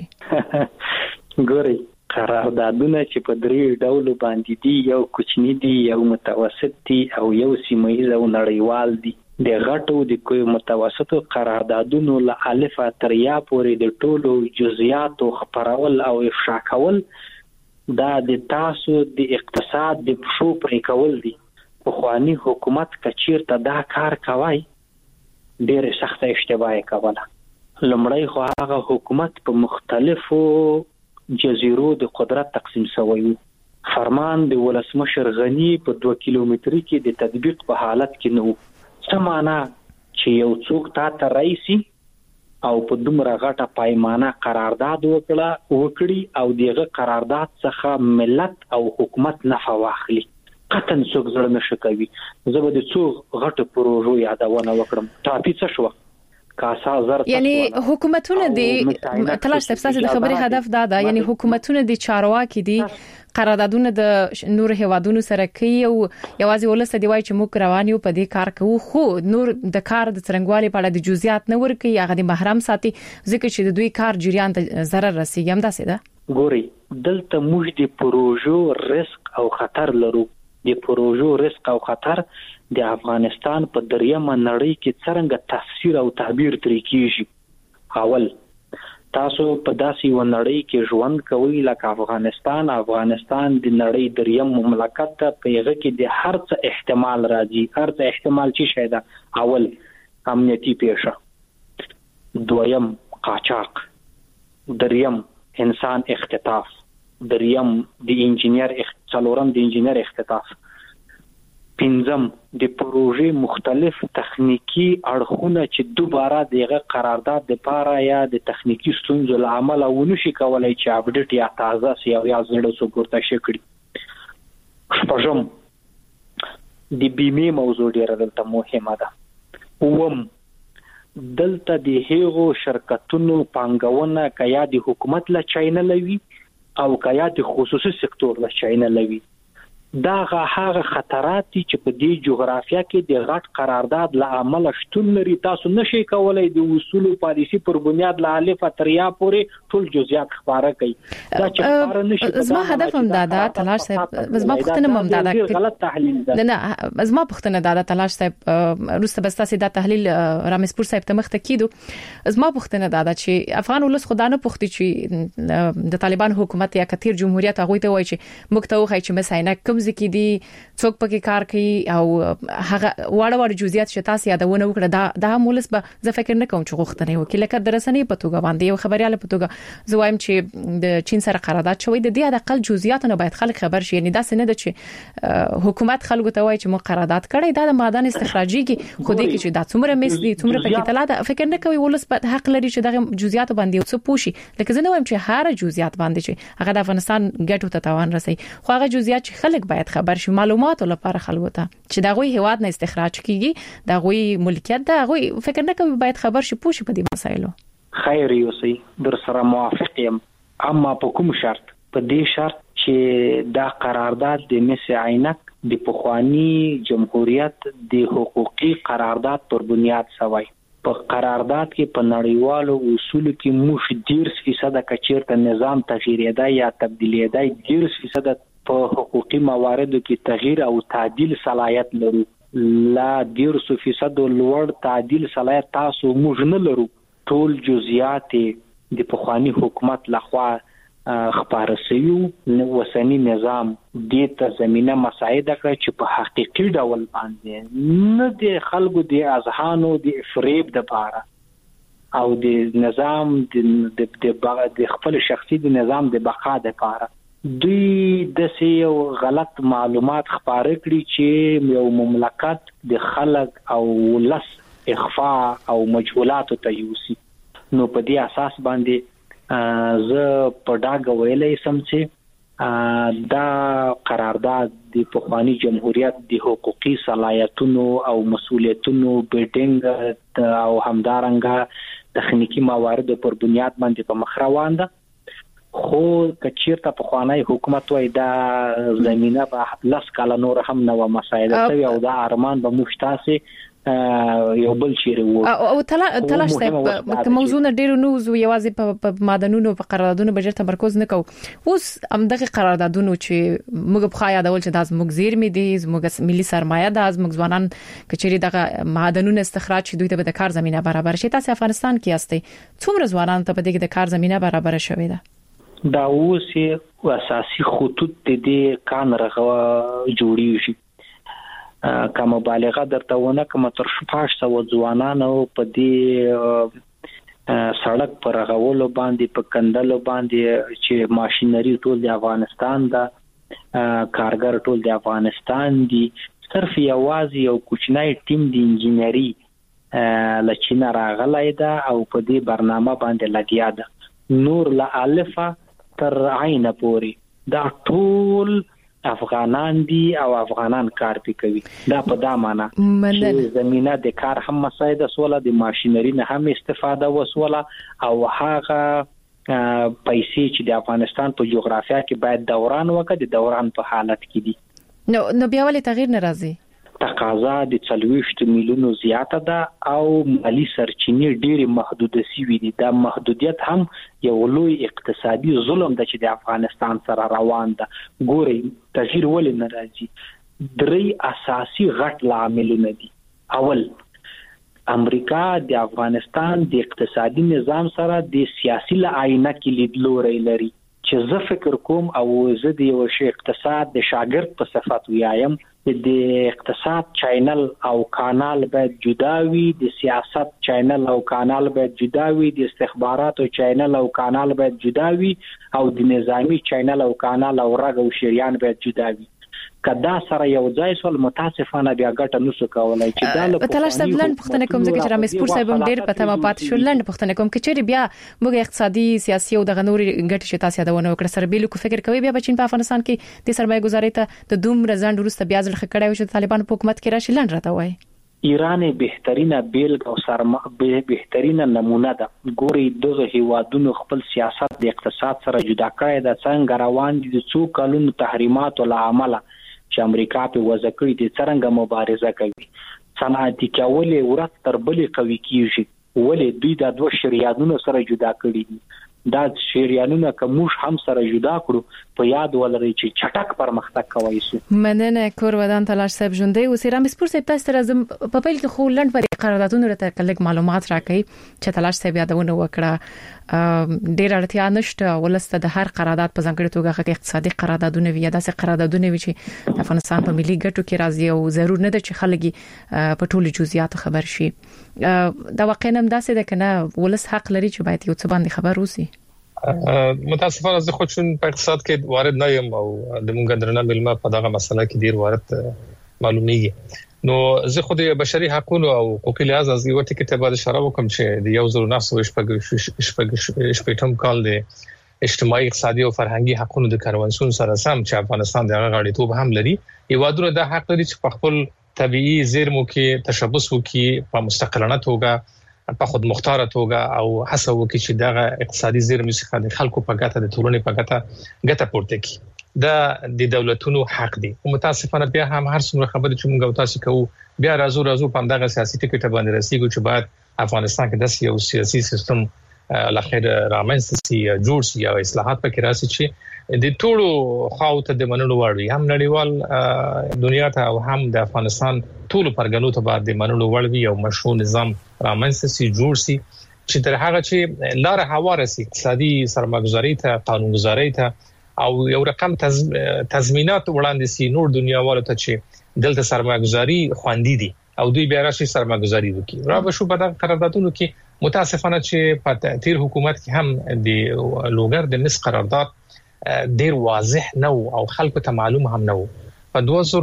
شي ګوري قراردادونه چې په درې ډول باندې دي یو کوچنی دي یو متوسط دي او یو سیمه‌ایز او نړیوال دي د غټو د کوم متوسطو قراردادونو له الف تر یا پورې د ټولو جزئیاتو خبرول او افشا کول دا د تاسو د اقتصاد د پښو پرې کول دي په خواني حکومت کچیرته دا کار کوي ډېر سخت اشتباه کوله لمړی خو هغه حکومت په مختلفو جزیرو د قدرت تقسیم شوی فرمان د ولسمشر غنی په 2 کیلومتري کې د تطبیق په حالت کې نو سمانا چې یو څوک ته رئیسي او په دومره غټه پایمانه قرارداد وکړي او دغه قرارداد څخه ملت او حکومت نفع واخلي قطن څوک زړه نشي کوي زه به د څو غټه پروژو یادونه وکړم ټاپی څه شو یعنی حکومتونه دي تلاش تفصیل د خبرې هدف دا ده یعنی حکومتونه دي چارواکي دي قراردادونه د نور هوادونو سره کوي او یوازې ولست دی وای چې موږ روان یو په دې کار کوو خو نور د کار د څرنګوالي په اړه د جزئیات نه ورکي هغه د محرم ساتي ځکه چې د دوی کار جریان ته ضرر رسیږي هم داسې ده ګوري دلته موږ د پروژو رسک او خطر لرو. د پروژو رزق او خطر د افغانستان په دریمه نړۍ کې څنګه تفسیر او تعبیر ترې کیږي. اول تاسو په داسې و نړۍ کې ژوند کوئ لکه افغانستان د نړۍ دریم مملکت ته په هغه کې د هر څه احتمال راځي. هر څه احتمال چې شي دا اول امنیتي پیښه، دویم قاچاق، دریم انسان اختطاف، دریم د انجینر څلورم د انجینر اختطاف، پنځم د پروژې مختلف تخنیکی اړخونه چې دوباره دغه قرارداد د پاره یا د تخنیکی ستونزو لامل ونشي کولای چې اپډیټ یا تازه سی او یا زړه سپورته شي کړي. شپږم د بیمه موضوع ډیره دلته مهمه ده. اوم دلته د هیغو شرکتونو پانګونه کیا د حکومت له چینل وی او کیا د خصوصي سکتور له چینل وی. دا هغه خطرات چې په دې جغرافیا کې د غټ قرارداد له عمل شتون لري. تاسو نشئ کولای د اصول او پالیسی پر بنیاد له الف تریا پورې ټول جزئیات خبره کوي. دا چې خبره نشي. زما هدف هم دا تلاش صاحب، زما پختنه هم دا غلط تحلیل ده. نه زما پختنه دا تلاش صاحب روسته بس تاسو دا تحلیل رامسپور صاحب ته مخته کیدو. زما پختنه دا چې افغان ولس خدانه پختی چې د طالبان حکومت یا کثیر جمهوریت هغه ته وایي چې مکتو خای چې مساینه ځکه دي څوک پکې کار کوي او هغه واړه جزئیات چې تاسو یادونه وکړه دا مولس به زه فکر نه کوم چې غوښتنه وکړي لکه درسنې په توګه باندې یو خبريال په توګه زوایم چې د چین سره قرارداد شوی د دې د اقل جزئیاتونه باید خلک خبر شي. یعنی دا څه نه ده چې حکومت خلکو ته وایي چې مو قرارداد کړی دا د معدن استخراجي کې خو دې کې چې دا څومره مثلی څومره پکې تلا ده فکر نه کوي ولس په حق لري چې دغه جزئیات باندې څه پوښي. لکه زه نه وایم چې هر جزئیات باندې چې هغه د افغانستان ګټو ته تاوان رسي خو هغه جزئیات چې خلک باید خبر شي معلومات لپاره خلکو ته چې دا غوي هواد نه استخراج کیږي دا غوي ملکیت دا غوي فکر نه کوي باید خبر شي پوښي په دې مسایلو. خیر یوسي در سره موافق یم، اما په کوم شرط؟ په دې شرط چې دا قرارداد د مس عینک د پخوانی جمهوریت د حقوقي قرارداد پر بنیاد شوی. په قرارداد کې په نړیوالو اصولو کې موږ 10% کچیرته نظام تغییرېدا یا تبدیلېدا 10% په حقوقي مواردو کې تغییر او تعدیل صلاحیت لرو. لا 10% لوړ تعدیل صلاحیت تاسو موږ نه لرو. ټول جزئیات د پخوانی حکومت لخوا خبره سيو وسنی نظام دې ته زمينه مساعده کړ چې په حقيقي ډول باندې نه د خلکو د اذهانو د فریب د پاره او د نظام د خپل شخصي د نظام د بقا د پاره دوی د سیو غلط معلومات خبره کړی چې یو مملکت د خلک او ولس اخفاء او مجهولات ته یوسي. نو په دې اساس باندې زه په ډاګه ویلې سم چې دا قرارداد د پخوانی جمهوریت د حقوقي صلاحیتونو او مسولیتونو بیډینګ او همدارنګه تخنیکی موارد پر بنیاد باندې په مخ روان ده. خو کچیرته پخوانی حکومت وای دا زمينه په لاس کال نور هم نو مسایده شوی او دا ارمان به مشتاسي یو بل شیر وو او تلاش ته موضوع نه ډیرو نو زو یوازې په معدنونو په قراردادونو بجټ تمرکز نه کو. اوس همدغه قراردادونو چې موږ په یادول چې د زموږ زیرمې دي زموږ ملي سرمایه ده زموږ ځوانان کچري دغه معدنونو استخراج دوی ته د کار زمينه برابر شي. تاسو افغانستان کې یاستئ څومره ځوانان ته په دې کې د کار زمينه برابر شوي ده؟ دا اوس یو اساسي خطوط دې کان رغوا جوړیږي. کوم مبالغه درته ونه کوم تر 500 ځوانانو په دې سړک پر غولو باندې په کندلو باندې چې ماشينري ټول د افغانستان دا کارګر ټول د افغانستان دي. صرف یوازې یو کوچنی ټیم د انجینری لچینه راغلی دا او په دې برنامه باندې لګیا ده. نور لا الفا تر عینه پوری دا ټول افغانان دي او افغانان کار کوي. دا په دا معنا چې زمينه د کار هم مساعده سواله د ماشينري نه هم استفاده وسوله او هغه پیسې چې د افغانستان په جغرافیا کې باید دوران وکړي د دوران په حالت کې دي. نو بیا ولې تغییر ناراضي؟ تقاضا د 40 میلیونو زیاته ده او مالی سرچینې ډېری محدوده سوي دي. دا محدودیت هم یو لوی اقتصادي ظلم ده چې د افغانستان سره روان ده. ګوري تغییر ولې نه راځي؟ 3 اساسي غټ عاملونه دي. اول، امریکا د افغانستان د اقتصادي نظام سره د سیاسي آینه کې لیدلوري لري چې زه فکر کوم او زه د یو شی اقتصاد د شاګرد په صفت ویایم د اقتصاد چینل او کانال باید جدا وي، د سیاست چینل او کانال باید جدا وي، د استخباراتو چینل او کانال باید جدا وي او د نظامی چینل او کانال او رګ او شریان باید جدا وي. کدا سره یو ځای سول متاسفانه بیا ګټه نشو کولای چې دا له تلاش سبلند پښتنه کوم ځکه چې رامز پور صاحب هم ډیر پته ما پات شو لند پښتنه کوم کې چیرې بیا موږ اقتصادي سیاسي او د غنوري ګټه چې تاسو یادونه وکړه سره بیل کو فکر کوي بیا بچین په افغانستان کې د سرمایه گذاري ته د دوم رزاند ورسته بیا ځل خکړای و چې طالبان په حکومت کې راشي لند راته وای. ایران بهترینه بیلګه او سرمایه بهترینه نمونه ده. ګوري دغه هیوادونو خپل سیاست د اقتصاد سره جدا کړی د څنګه روان دي د څو کلونو تحریمات او عمله چې امریکا په وضع کړی د څنګه مبارزه کوي. صنعتي کولې ورځ تر بلې قوي کیږي. ولې دوی د 2 شریانونو سره جدا کړی دي؟ دا شریانونه کومش هم سره جدا کړو په یاد ولري چې چټک پرمختګ کوي سو. مننه کور ودان تلاش صاحب ژوندې او سیرام سپور صاحب تاسو راځم په پیل کې خو لند پر قراردادونو راته کلک معلومات راکړي چې تلاش صاحب یادونه وکړه. ډیر اړتیا نشته ولسته د هر قرارداد په ځانګړي توګه کې اقتصادي قراردادونه وي یا داسې قراردادونه وي چې افغانستان په ملي ګټو کې راځي او ضرور نه ده چې خلګي په ټولو جزئیات خبر شي. دا واقعا هم داسې ده کنه ولس حق لري چې باید یو څه باندې خبر وسی. متاسفانه زه خو چون په اقتصاد کې وارد نه یم او د مونږ درنه ملما په دغه مسله کې ډیر وارد معلومیږي. نو زه خو د بشري حقوقو او حقوقي لحاظ از یو ټکی ته باندې اشاره وکم چې د 1980 کال د اجتماعي اقتصادي او فرهنګي حقوقو د کنونسیون سره سم چې افغانستان دغه غړیتوب هم لري. یوادونه د حق لري چې په خپل طبيعي زیرمو کې تشبث وکړي په مستقلانه توګه په خود مختار توګه او هڅه وکړي چې دغه اقتصادي زیرمې څخه د خلکو په ګټه د ټولنې په ګټه پورته کړي. دا د دولتونو حق دي. او متاسفانه بیا هم هر څومره خبرې چې موږ تاسو کوو بیا راځو په دغه سیاسي ټکټ باندې رسیدو چې بعد افغانستان کې د یو سیاسي سیستم لخر رامنځته سي جوړ سي او اصلاحات پکې راسي چې د ټولو خاوته د منلو وړ وي، هم نړیوال دنیا ته او هم د افغانستان ټولو پرګنو ته بعد د منلو وړ وي او مشروع نظام رامنځته سي جوړ سي چې تر هغه چې لار هواره سي اقتصادي سرمایه‌ګذاري ته قانونګذاري ته او یو رقم تضمینات وړاندې سي نور دنیاوالو ته چې دلته سرمایه‌ګذاري خوندې دي او دوی بیا راشي سرمایه‌ګذاري وکړي. را به شو په دغه قراردادونو کې متاسفانه چې په تیر حکومت کې هم د لوګر د مس قرارداد ډیر واضح نه او خلکو ته معلوم هم نه و. په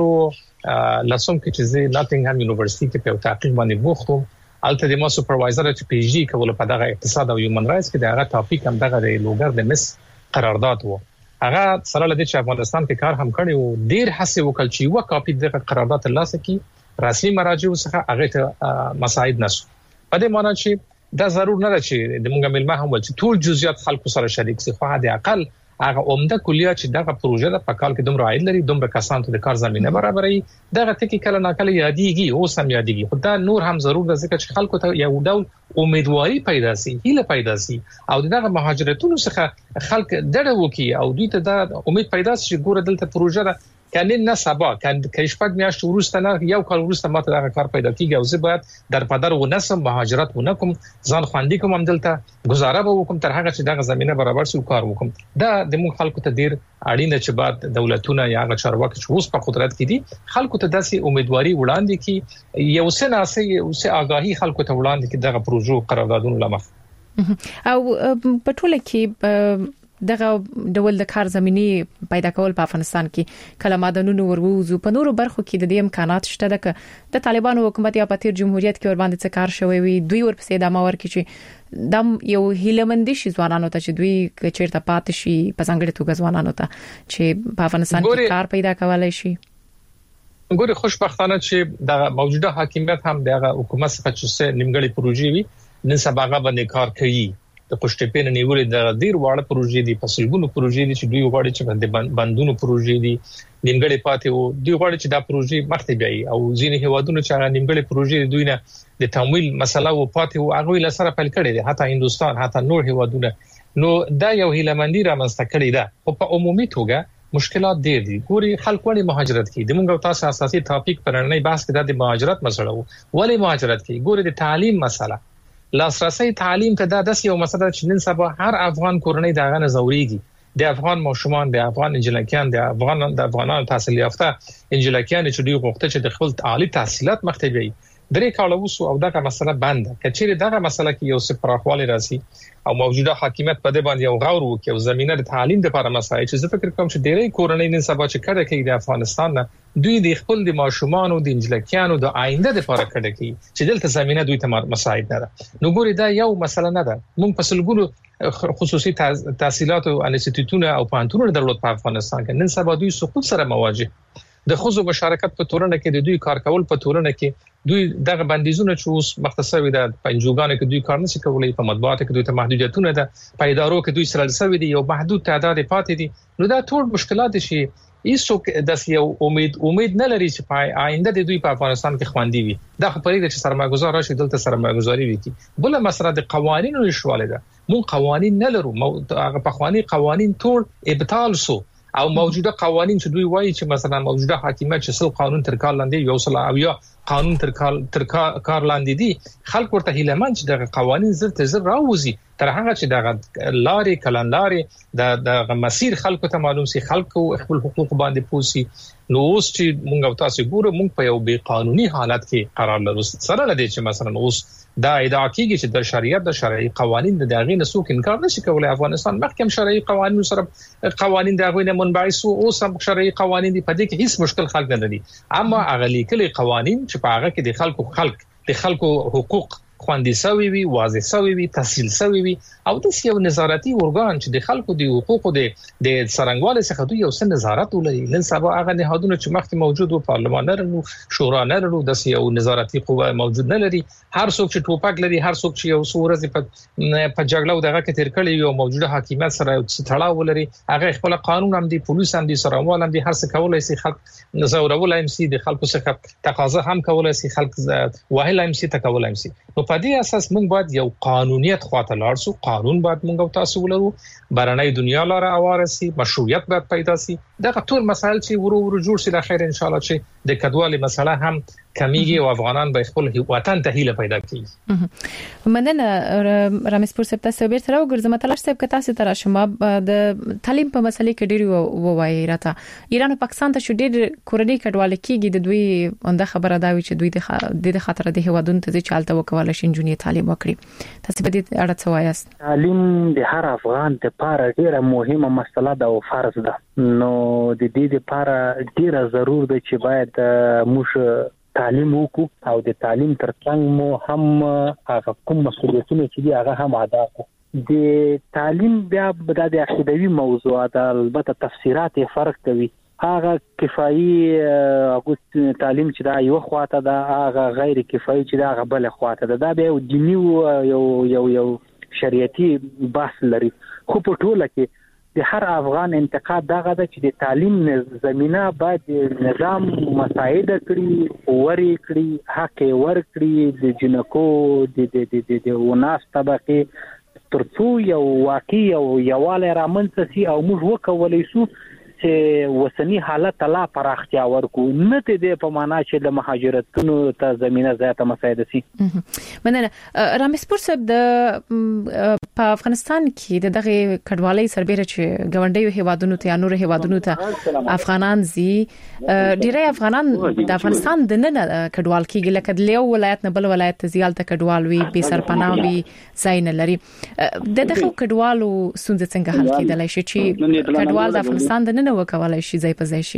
2010 کې چې ناتینګهام یونیورسيټي کې په تحقیق باندې بوختم الته د ما سپروایزر چې پی جی کوله په دغه اقتصاد او هیومن رائټس کې دغه ټاپک هم دغه د لوګر د مس قرارداد وو. هغه سره لدې چې افغانستان کې کار هم کړی او ډیر هڅه وکړ چې یو کاپی دغه قرارداد ترلاسه کړي. رسمي مراجع څخه هغه ته مساعد نشو. په دې معنی چې دا ضرور نه ده چې د موږ ملما هم ول چې ټول جزئیات خلکو سره شریک سي، خو د اقل هغه عمده کلیات چې دغه پروژه د پکال کې دومره عاید لري دومره کسان ته د کار زمينه برابرې دغه ټکی کله ناکله یادېږي او سم یادېږي. خو دا نور هم ضرور ده ځکه چې خلکو ته یو ډول امیدواري پیدا سي، هیله پیدا سي او دغه مهاجرتونو څخه خلک ډډه وکي او دوی ته دا امید پیدا سي چې ګوره دلته پروژه ده کنه نه سبا کې شپږ میاشتې وروسته نه یو کال وروسته ماته دا کار پیدا کیږي او زه باید در پدر ونسم مهاجرت ونکم ځان خواندې کوم هم دلته گزاره به وکم تر هغه چې دا زمينه برابر شي کار وکم. دا د موږ خلکو ته ډیر اړینه چې بعد دولتونه یا هغه چارواکي چې اوس په قدرت کې دي خلکو ته داسې امیدواري وړاندې کی یو سناسي او سه آگاهي خلکو ته وړاندې کی دغه پروژو قراردادونو لمخ او په ټوله کې دغه ډول د کار زميني پیدا کول په افغانستان کې کله مادنونو وروزو په نورو برخو کې د دې امکانات شته د طالبانو حکومت یا په تیر جمهوریت کې ور باندې څه کار شوی وي دوی ورپسې د امور کې چې دم یو هیلمندي شي ځوانانو ته چې دوی چیرته پات شي په څنګه توګه ځوانانو ته چې په افغانستان کې کار پیدا کولای شي. ګوري خوشبختانه چې د موجوده حاکمیت هم دغه حکومت څخه چې نیمګړی پروژې وي نن سبا باندې کار کوي. د د قشتپین نیولې د ډیر واړه پروژې دي فصلګونو پروژې دي چې دوی غواړي چې د بندونو پروژې دي نیمګړې پاتې وو دوی غواړي چې دا پروژې مخته بیاي او ځینې هیوادونو چې نیمګړې پروژې دوی نه د تمویل مسله و پاتې وو هغه له سره پیل کړي دي حتی هندستان حتی نور هیوادونه نو دا یو هیلمندي رامنځته کړي ده او په عمومي توګه مشکلات ډېر دي ګوري خلک ولې مهاجرت کوي د موږ تاسو اساسي ټاپک پرنۍ بحث کې د مهاجرت مسله وو ولې مهاجرت کوي ګوري د تعلیم مسله لاسرسي تعلیم ته د یو مسله چې نن سبا هر افغان کورنۍ دغه نه زوريږي د افغان ماشومان د افغان انجلکیان د افغانانو تحصیل یافته انجلکیان چې دوی غوښتل چې د خپل عالی تحصیلات مخته بیاي درې کاله وسو او دغه مسله بنده کچېره دغه مسله کې یو څه پراخوالی راسي او موجوده حاکمیت په دې باندې یو غور وکړي او زمينه د تعلیم لپاره مسایل چې زه فکر کوم چې ډېرې کورنۍ نن سبا چې کړه کوي د افغانستان نه دوی د خپل د ماشومان او د انجلکیانو د آینده لپاره کړه کوي چې دلته زمينه دوی ته مساعد نه ده نو ګوري دا یو مسله نه ده موږ په سلګونو خصوصي تحصیلات او انسټیټیوټونه او پانتونونه درلود په افغانستان کې نن سبا دوی سقوط سره مواجه د خصوصي مشارکت په تورنه کې د دوی کار کول په تورنه کې دوی دغه بندیزونه چې اوس مختصوي د پنځوګانو کې دوی کار نشي کولای په مطبوعاتو کې دوی ته محدودیتونه ده په ادارو کې دوی سره لسوي دي یو محدود تعداد پاتې دي نو دا ټول مشکلات شي هیڅوک د یو امید نه لري چې په آینده د دوی په افغانستان کې خواندي وي دا خبرې د سرمایه‌ګزار راشي دلته سرمایه‌ګزاري وکړي بل مسله د قوانینو نشواله ده مون قوانین نه لرو هغه په قوانین ټول ابطال سو او موجوده قوانين چې دوی وایي چې مثلا موجوده حاکمیت چې سل قانون تر کار لاندې یو سل او یا قانون تر کار لاندې دي خلک ورته هیلمن چې دغه قوانين زر راوځي تر هغه چې دغه لارې کلندارې د مسیر خلکو ته معلوم سي خلکو خپل حقوق باندې پوسي نو اوس چې مونږ تاسو ګورو مونږ په یو بے قانوني حالت کې قرار لرو سره لدی چې مثلا اوس دا ادعا کیږي چې د شریعت د شرعي قوانين د داغې نسوک انکار نشي کولای افغانستان محکم شرعي قوانين سره قوانين دغه نه منبعث او سم شرعي قوانين دي په دې کې هیڅ مشکل خلک نه لري اما اغلی کلی قوانين چې په هغه کې د خلکو حقوق خوندي سوي وي واضح سوي وي تحصیل سوي وي او د یو نظارتي ورګان چې د خلکو د حقوقو د څرنګوالي څخه دوی یو څه نظارت ولري نن سبا هغه نهادونه چې مخکې موجود وو پارلمان لري شورا لري د یو نظارتي قوه موجود نه لري هر څوک چې ټوپک لري هر څوک چې یو څورز په جګړه دغه کې تیر کړي یو موجوده حکومت سره تړاو ولري هغه خپل قانون هم دي پولیس هم دي سرموال هم دي هر څه کولای شي خلک نزورول هم سي د خلکو څخه تقاضا هم کولای شي خلک واهل هم سي تکول هم سي نو په دې اساس موږ باید یو قانونیت خواته لاړ شو قانون باید موږ تاسو ولرو بهرنۍ دنیا لاره اوارسي مشروعیت باید پیدا شي دا ټول مسایل چې ورو جوړ شي د خیر ان شاء الله چې د کډوالي مسله هم کمیږي او افغانان به خپل وطن ته هیله پیدا کړي مننه رامز پور صاحب تاسو به تر وګرځم تلاش صاحب که تاسو تر شمه د تعلیم په مسلې کې ډیر وایي راته ایران او پاکستان ته شو ډیر کورنۍ کډوال کېږي د دوی اند خبره دا وي چې دوی د خطر د هوادون ته چالتو وکول شي جنونی تعلیم وکړي تاسو به دې اړه څه وایاست تعلیم د هر افغان لپاره ډیره مهمه مسله ده او فرض ده نو د دې لپاره ډیره ضرور ده چې باید موږ تعلیم وکړو او د تعلیم ترڅنګ مو هم هغه کوم مسؤلیتونه چې دي هغه هم ادا کړو د تعلیم بیا د عقیدوي موضوعات البته تفسیرات فرق کوي هغه کفایي هغه تعلیم چې دا یو خواته ده هغه غیر کفایي چې دا هغه بل خواته ده دا به دینی یو شریعتي بحث لري خو په ټوله کې د هر افغان انتقاد دغه د چې د تعلیم زمينه باید نظام مساعد کړي وري کړي حق ور کړي د جنکو د وناس طبقه ترڅو یو واقعي او یواله رامنځته سي او موږ وکولای شو چې وسنی حالت لا پراختیا ورکو نه ته په معنا چې د مهاجرتونو ته زمينه زیاته مساعد سي مننه رامز پور صاحب د په افغانستان کې دغه کډوالۍ سربېره چې ګوندې هیوادونو ته نور هیوادونو ته افغانان زی ډیری افغانان د افغانستان د نن کډوال کېږي لکه د لیو ولایت نه بل ولایت ته زیالته کډوال وي به سرپناه وي زین لري دغه کډوالو ستونزې څنګه حل کېدلای شي چې کډوال د افغانستان د نن وکولای شي ځای په ځای شي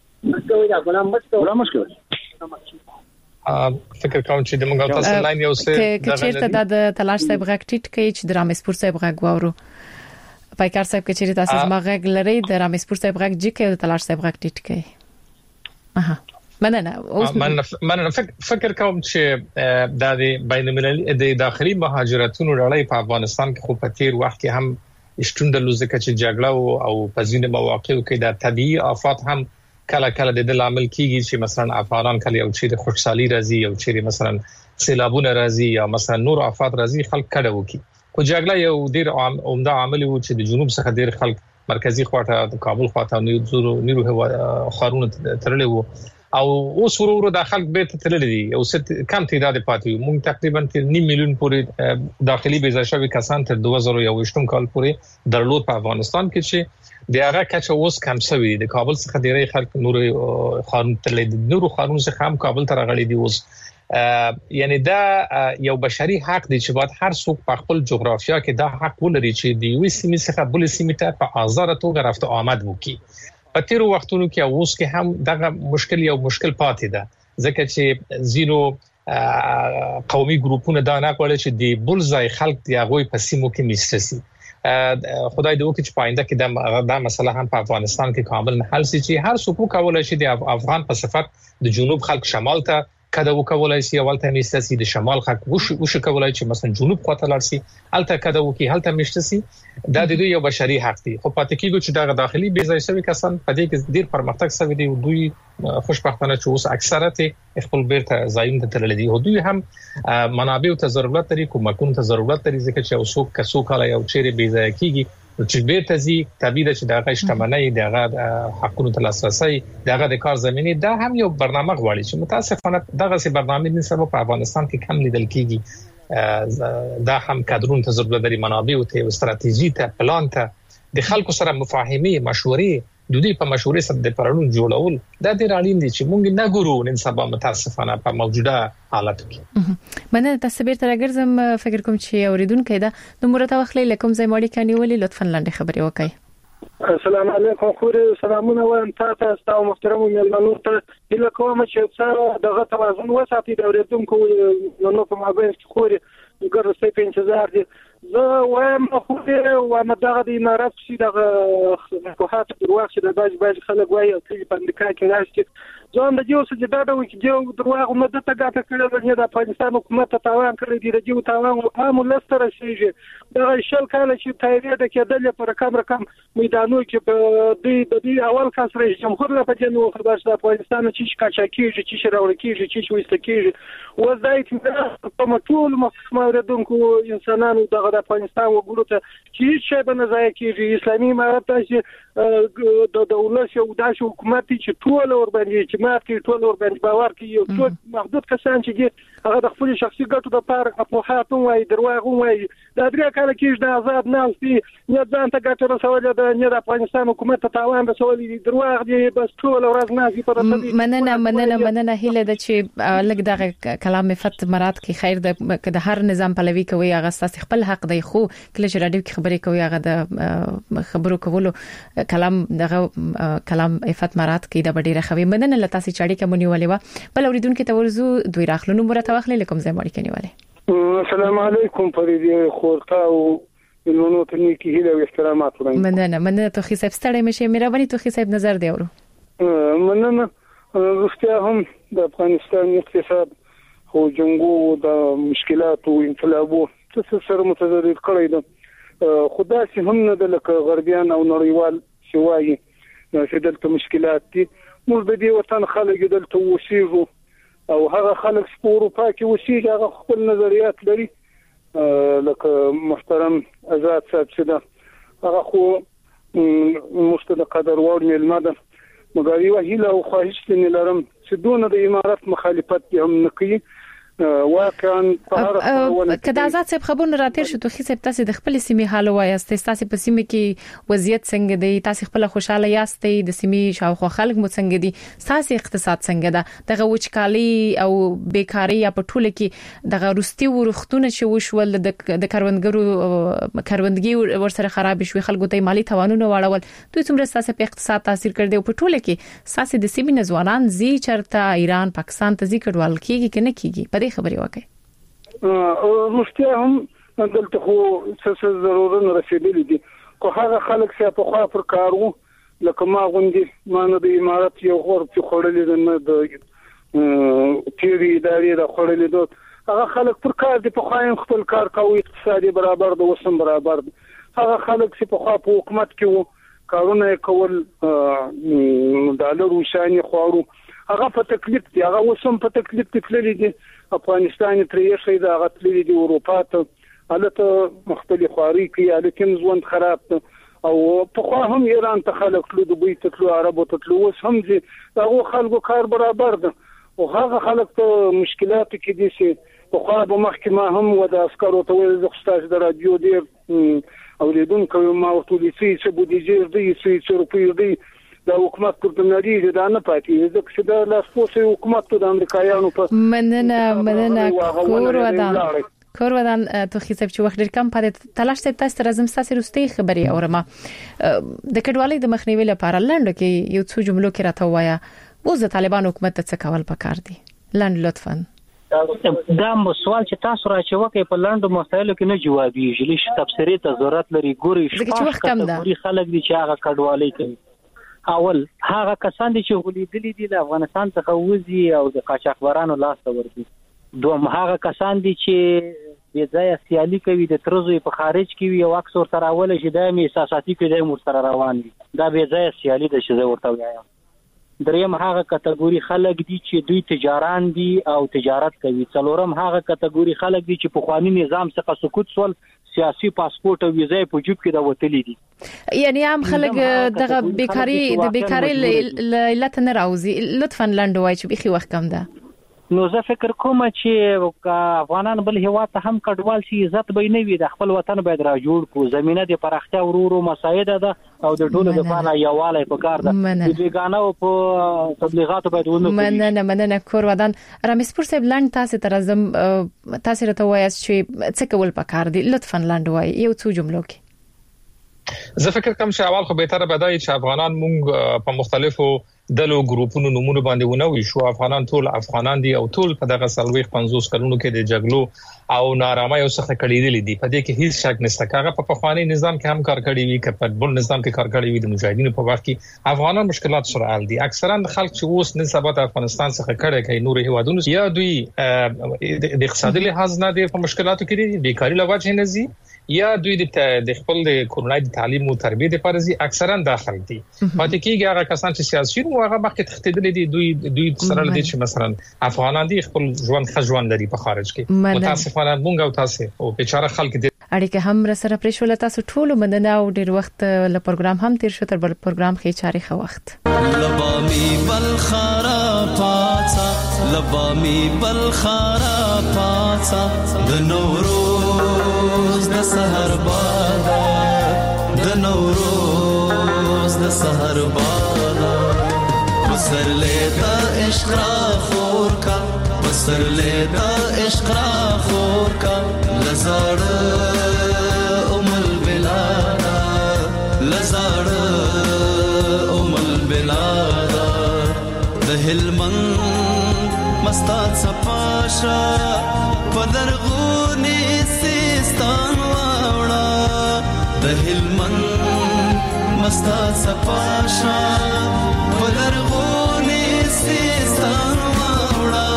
فکر کوم چې د موږ تاسو لاین یو څه چیرته د تلاش صاحب غږ ټیټ کوي چې د رامز پور صاحب غږ واورو پایکار صاحب چې تاسو ما غږ لري د رامز پور صاحب غږ جی کوي د تلاش صاحب غږ ټیټ کوي مننه فکر کوم چې د بین المللي د داخلي مهاجرتونو لړۍ په افغانستان کې خو په تیر وخت کې هم شتون درلود چې جګړه او په ځینې مواقعو کې د طبيعي آفات هم کله د دې عامل کیږي چې مثلا افغانان کله یو چیرې خوشحالي راځي او چیرې مثلا سیلابونه راځي یا مثلا نور آفات راځي خلک کډه وکي خو جګړه یو ډیر عمده عامل و چې د جنوب څخه ډیر خلک مرکزی خواته د کابل خواته نیرو خارونه ترلې وو او اوس ورو د خلک به تللی دي او کم تعداد پاتې مونږ تقریبا 9 میلیون پورې داخلي بيزاشوي کسان تر 2021 کال پورې درلود په افغانستان کې چې د هغه کچه اوس کم شوی د کابل څخه ډیری خلک نور خارون تللی دي نور خارون څخه هم کابل ته راغلي دي اوس یعنی دا یو بشري حق دی چې باید هر څوک په خپل جغرافیا کې دا حق ولري چې د یوې سیمې څخه بل سیمې ته په آزاد توګه رفت آمد وکړي په تیرو وختونو کې اوس کې هم دغه مشکل پاتې ده ځکه چې زیرو قومي ګروپونه دا نه کوي چې د بلځای خلک دی هغه په سیمو کې مستسي خدای دې وکړي چې پاینده کې دا مسله هم په افغانستان کې کامل حل شي چې هر څوک کولای شي د افغان په سفر د جنوب خلک شمال ته کده وکولای شي اولته مستسي د شمال خلک وش کولای شي مثلا جنوب خواته لاړ شي الته کده وکي هلته مستسي دا د دوی یو بشري حق دی خو پاتې کیږي چې دا داخلي بيځای شوی کسان په دې کې ډیر پرمختګ شوی دی دوی خوشبختانه چې اوس اکثریت خپل بیرته ځایونه ته تللی دي دوی هم منابع ته ضرورت لري کومکونو ته ضرورت لري ځکه چې اوسو کسو کله یو چیرې بيځای کیږي چې بیرته زی طبيعي چې دغه اجتماعي دغه حقونو ته لاسرسي دغه د کار زمينه دا هم یو برنامه غواړي چې متاسفانه دغه سي برنامه د سبب په افغانستان کې کم لیدل کیږي دا هم کادرونو ته ضرورت لري منابع ته استراتیژي ته پلان ته د خلکو سره مفاهمه مشورې د دې په مشورې سره د پرانون جوړول دا ډیر اړین دي چې موږ نه ګورو نن سبا متاسفانه په موجوده حالت کې مننه تاسو بیرته راګرځم فکر کوم چې اوریدونکو دا د مرته وخت لکم زې ماړي کاني ولې لطفا لاندې خبري وکړئ السلام علیکم خوري سلامونه وایم تاسو محترم مېلمنو ته د کوم چې څاره دغه توازن وساتي د اوریدونکو نو په مابین کې خوري ګرځي په انتظار دي زه وایم خوري و مدغه د امارات چې دغه کوهات دروغ چې د باج خلک وایي چې په امریکا کې راځي ځان د یو څه د دا چې یو دروغ مده ته ګټه کړل د افغانستان حکومت ته تاوان کړی دی د تاوان عام لستر شي دا شل کاله چې تایید کېدل پر رقم میدانو کې په دې اول کس رئیس جمهور له پجنو خبر د افغانستان چې کاچا کیږي چې راوړل کیږي چې وست کیږي وځي په مټول مخمردونکو انسانانو د افغانستان وګړو ته چې شی به نه ځای کیږي اسلامي امارات چې د دولت یو داسې حکومت چې ټول ور باندې چې مات کې ټول ور باندې باور کوي یو څو محدود کسان چې هغه د خپل شخصي ګټو لپاره اپوهات وایي دروغ وایي دا درې کاله کې د آزاد ناستي نه ځان ته ګټه رسول د افغانستان حکومت ته تاوان رسول دي دروغ دي بس ټول ورځ نازي پر مننه هیله د چې لګ دغه کلام فت مراد کې خیر د هر نظام پلوي کوي هغه ستاسو خپل حق دی خو کله چې رادیو کې خبرې کوي هغه د خبرو کولو کلام دغه کلام افت مراد کې د ډیره خوي مننه لتاسي چاړي کومنی ولې بل اوریدونکو ته ورزو دوی راخلو مرته واخلې لکم زې مړی کني والے السلام علیکم فريدي خورتا او منو ته نیکی هیله او احترامات وړاندې مننه ته خي صاحب ستړی مشه مهرباني ته خي صاحب نظر دی اورو مننه روسیا هم د افغانستان اقتصاد او جنگو د مشکلات او انقلابو څه سره متضرر کړی ده خدا سي هم نه د لکه غربيان او نړیوال شوایي چې دلته مشکلات دي موږ د دې وطن خلک دلته وشيږو او هغه خلک په اروپا کې وشيږي هغه خپل نظریات لري لکه محترم آزاد صاحب چې دا هغه خو مستند قدر وړ ملما ده مګر یو هیله او خواهش لرم چې دونه د امارات مخالفت هم نه کوي واقعا کدا آزاد صاحب خبرونه راتیر شو توخي صاحب تاسو د خپل سیمې حال وایاست تاسو په سیمه کې وضعیت څنګه دی تاسو خپل خوشاله یاست د سیمې شاوخوا خلک مو څنګه دي تاسو اقتصاد څنګه ده دغه وچکالي او بیکاری یا په ټوله کې دغه روستي ورختونه چې وشول د کروندګي ورسره خراب شوي خلکو ته مالی توانونه واړول دوی څومره تاسو په اقتصاد تاثیر کړ دی په ټوله کې تاسو د سیمې نزوانان زی چرته ایران پاکستان ته زی کډوال کیږي کنه کیږي خبري وکړي روسیا هم دلته خو څه ضرورت رسیدلې دي خو هغه خلک چې په خوا پر کارو لکه ما غوندي ما نه د امارات یو غور په خړلې نه د تیری ادارې د خړلې دوت هغه خلک پر کار دي په خاين خپل کار کوي اقتصادي برابر د وسم برابر هغه خلک چې په خوا په حکومت کې وو کارونه کول ډالر وشاني خوارو هغه په تکلیف دي هغه وسم په تکلیف کې تللی دي افغانستان ترې شي دا غتللی دي اروپا ته الته مختلف خواري کې الکه ژوند خراب او په خوا هم ایران ته خلک له دوی ته عربو ته اوس هم دي هغه خلکو کار برابر ده او هغه خلک ته مشکلات کې دي چې په خوا به محکمه هم و د عسکرو ته ویل د خصاص د رادیو ډیر اوریدونکو ما ورته چې بودیجه دې چې روپی دې د حکومت پر تنري دا نه پاتې ځکه چې د لاسپوڅ حکومت د امریکایانو په مننه کور ودان تو خصيب چې وخت ډیر کم پاتې تلاش ته تاسو راځم تاسو رستي خبري اورما د کډوالۍ د مخنیوي لپاره لاندې کې یو څو جملو کې راته وایا اوس د طالبان حکومت څه کول پکار دي لاند لطفا دا سوال چې تاسو راچوکې په لاندو مسایلو کې نه جوابیږي لږ تفسیري ته ضرورت لري ګوري شپږ خلک دي چې هغه کډوالۍ کوي اول هغه کسان دي چې غولیدلي دي د افغانستان څخه وځي او د قاچاقبرانو لاس ته ورځي دوم هغه کسان دي چې د ځای سیالي کوي د ترزوی په خارج کې وي او اکثر تر اوله چې د احساساتي کې د مر سره روان دي دا به ځای سیالي د شزه ورته وایم دریم هغه کټګوري خلک دي چې دوی تجاران دي او تجارت کوي څلورم هغه کټګوري خلک دي چې په قانوني نظام څخه سقوط سول سیاسي پاسپورت او ویزه په جوب کې دا وتلی دي یعنی عام خلک دغه بیکاری علت نه راوځي لطفا لاندوي چې بيخي وخت کم ده نو زه فکر کوم چې افغانان بل هیواد ته هم کډوال شي عزت به نه وي د خپل وطن باید را جوړ کو زمينه د پرختیا ورورو مساعده ده او د ټولو لپاره یووالی پکار ده د بیگانه او په تبلیغاتو باید ونه مننه کور ودان رامسپور صاحب لاند تاسو ترزم تاسو راته وایاست چې څه کول پکار دي لطفا لاند وای یو څو جملو کې زه فکر کوم چې اول خو به تر بدای چې افغانان مونږ په مختلفو دلو ګروپونو نمونه باندې ونوي شو افغانان ټول افغانان دي او ټول په دغه سلويخ 50 کلونو کې د جګړو او نارامۍ او څخه کړي دي په دې کې هیڅ شک نشته کاغه په پخوانی نظام کې هم کار کړی وي که په بل نظام کې کار کړی وي د مجاهدینو په وخت کې افغانان مشکلات سره حل دي اکثرا خلک چې اوس نسبت افغانستان څخه کړي کوي نور هیوادونو یا دوی د اقتصادي لحاظ نه دي په مشکلاتو کې دي بیکاری لوجه نه زی یا دوی د خپل د کورنۍ تعلیم او تربیه لپاره زی اکثرا داخل دي پاتې کېږي هغه کسان چې سیاسي او هغه مخکې تختیدل دي دوی سره لدی چې مثلا افغانان دي خپل ژوند خځوان لري په خارج کې متاسفانه مونږ او تاسو او بیچاره خلک دي اړیکه هم سره پرېښول تاسو ټول مننه او ډیر وخت له پروګرام هم تیر شو تر بل پروګرام کې چاري خو وخت لبامي بالخرا پاتا لبامي بالخرا پاتا د نوروز د سحر بادا د نوروز د سحر بادا بسر لیتا عشق را خور کا بسر لیتا عشق را خور کا لزاڑ ام البلادا لزاڑ ام البلادا دهلمن مستات صفاشا پدرغونی سیستان واوڑا دهلمن مستات صفاشا پدرغونی سیستان واوڑا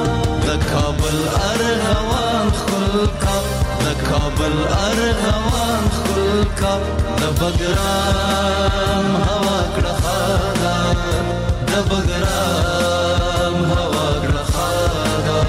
کابل ارغوان خلقا د کابل ارغوان خلقا د بګرام هوا کړه خادا د بګرام هوا کړه خادا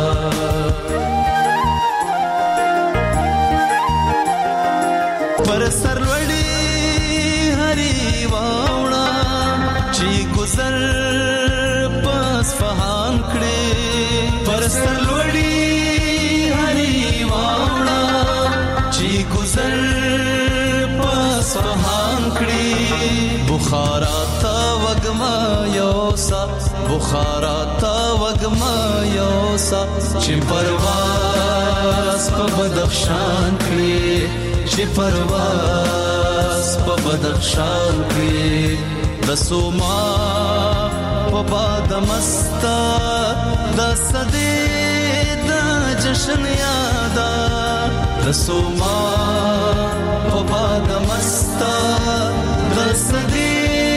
پر سرلوړي هري واونا چې گزر پس فهان کړي پر سرلوړي هري واونا چې گزر پس فهان کړي بخارا تا وګما یوسا بخارا تا وګما یوسا چې پرواز په بدخشان کړي چې پرواز په بدخشان کړي د سوما په باد مستا د صدې د جشن یادا د سوما په باد مستا د صدې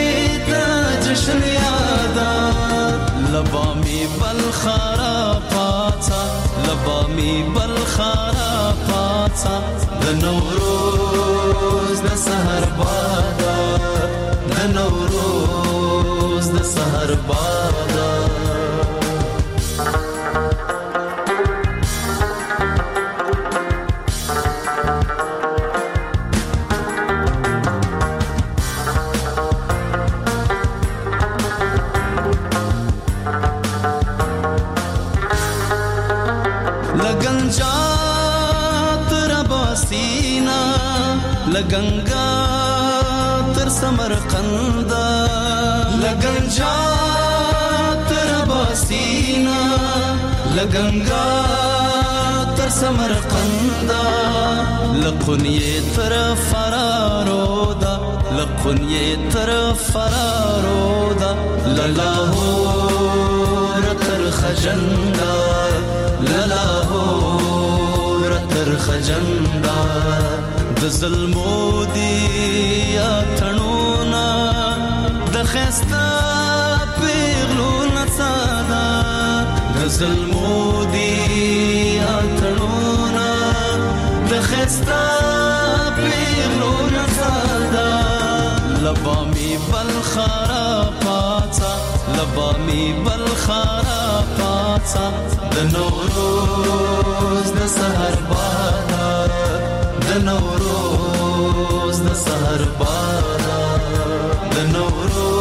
لبامي بالخرا پاڅا لبامي بالخرا پاڅا د نوروز د سحر باد د نوروز د سحر باد لګنګا تر سمرقند لګنجا تر باسینا لګنګا تر سمرقند لقنيه تر فرارودا لقنيه تر فرارودا للاهور تر خجندا للاهور تر خجندا د ظلمو دی اتنونا د خستا پیغلو نصادا د ظلمو دی اتنونا د خستا پیغلو نصادا لبامي بالخرا پاڅا لبامي بالخرا پاڅا د نوروز د سحر باد د نوروز د سحر باد د نوروز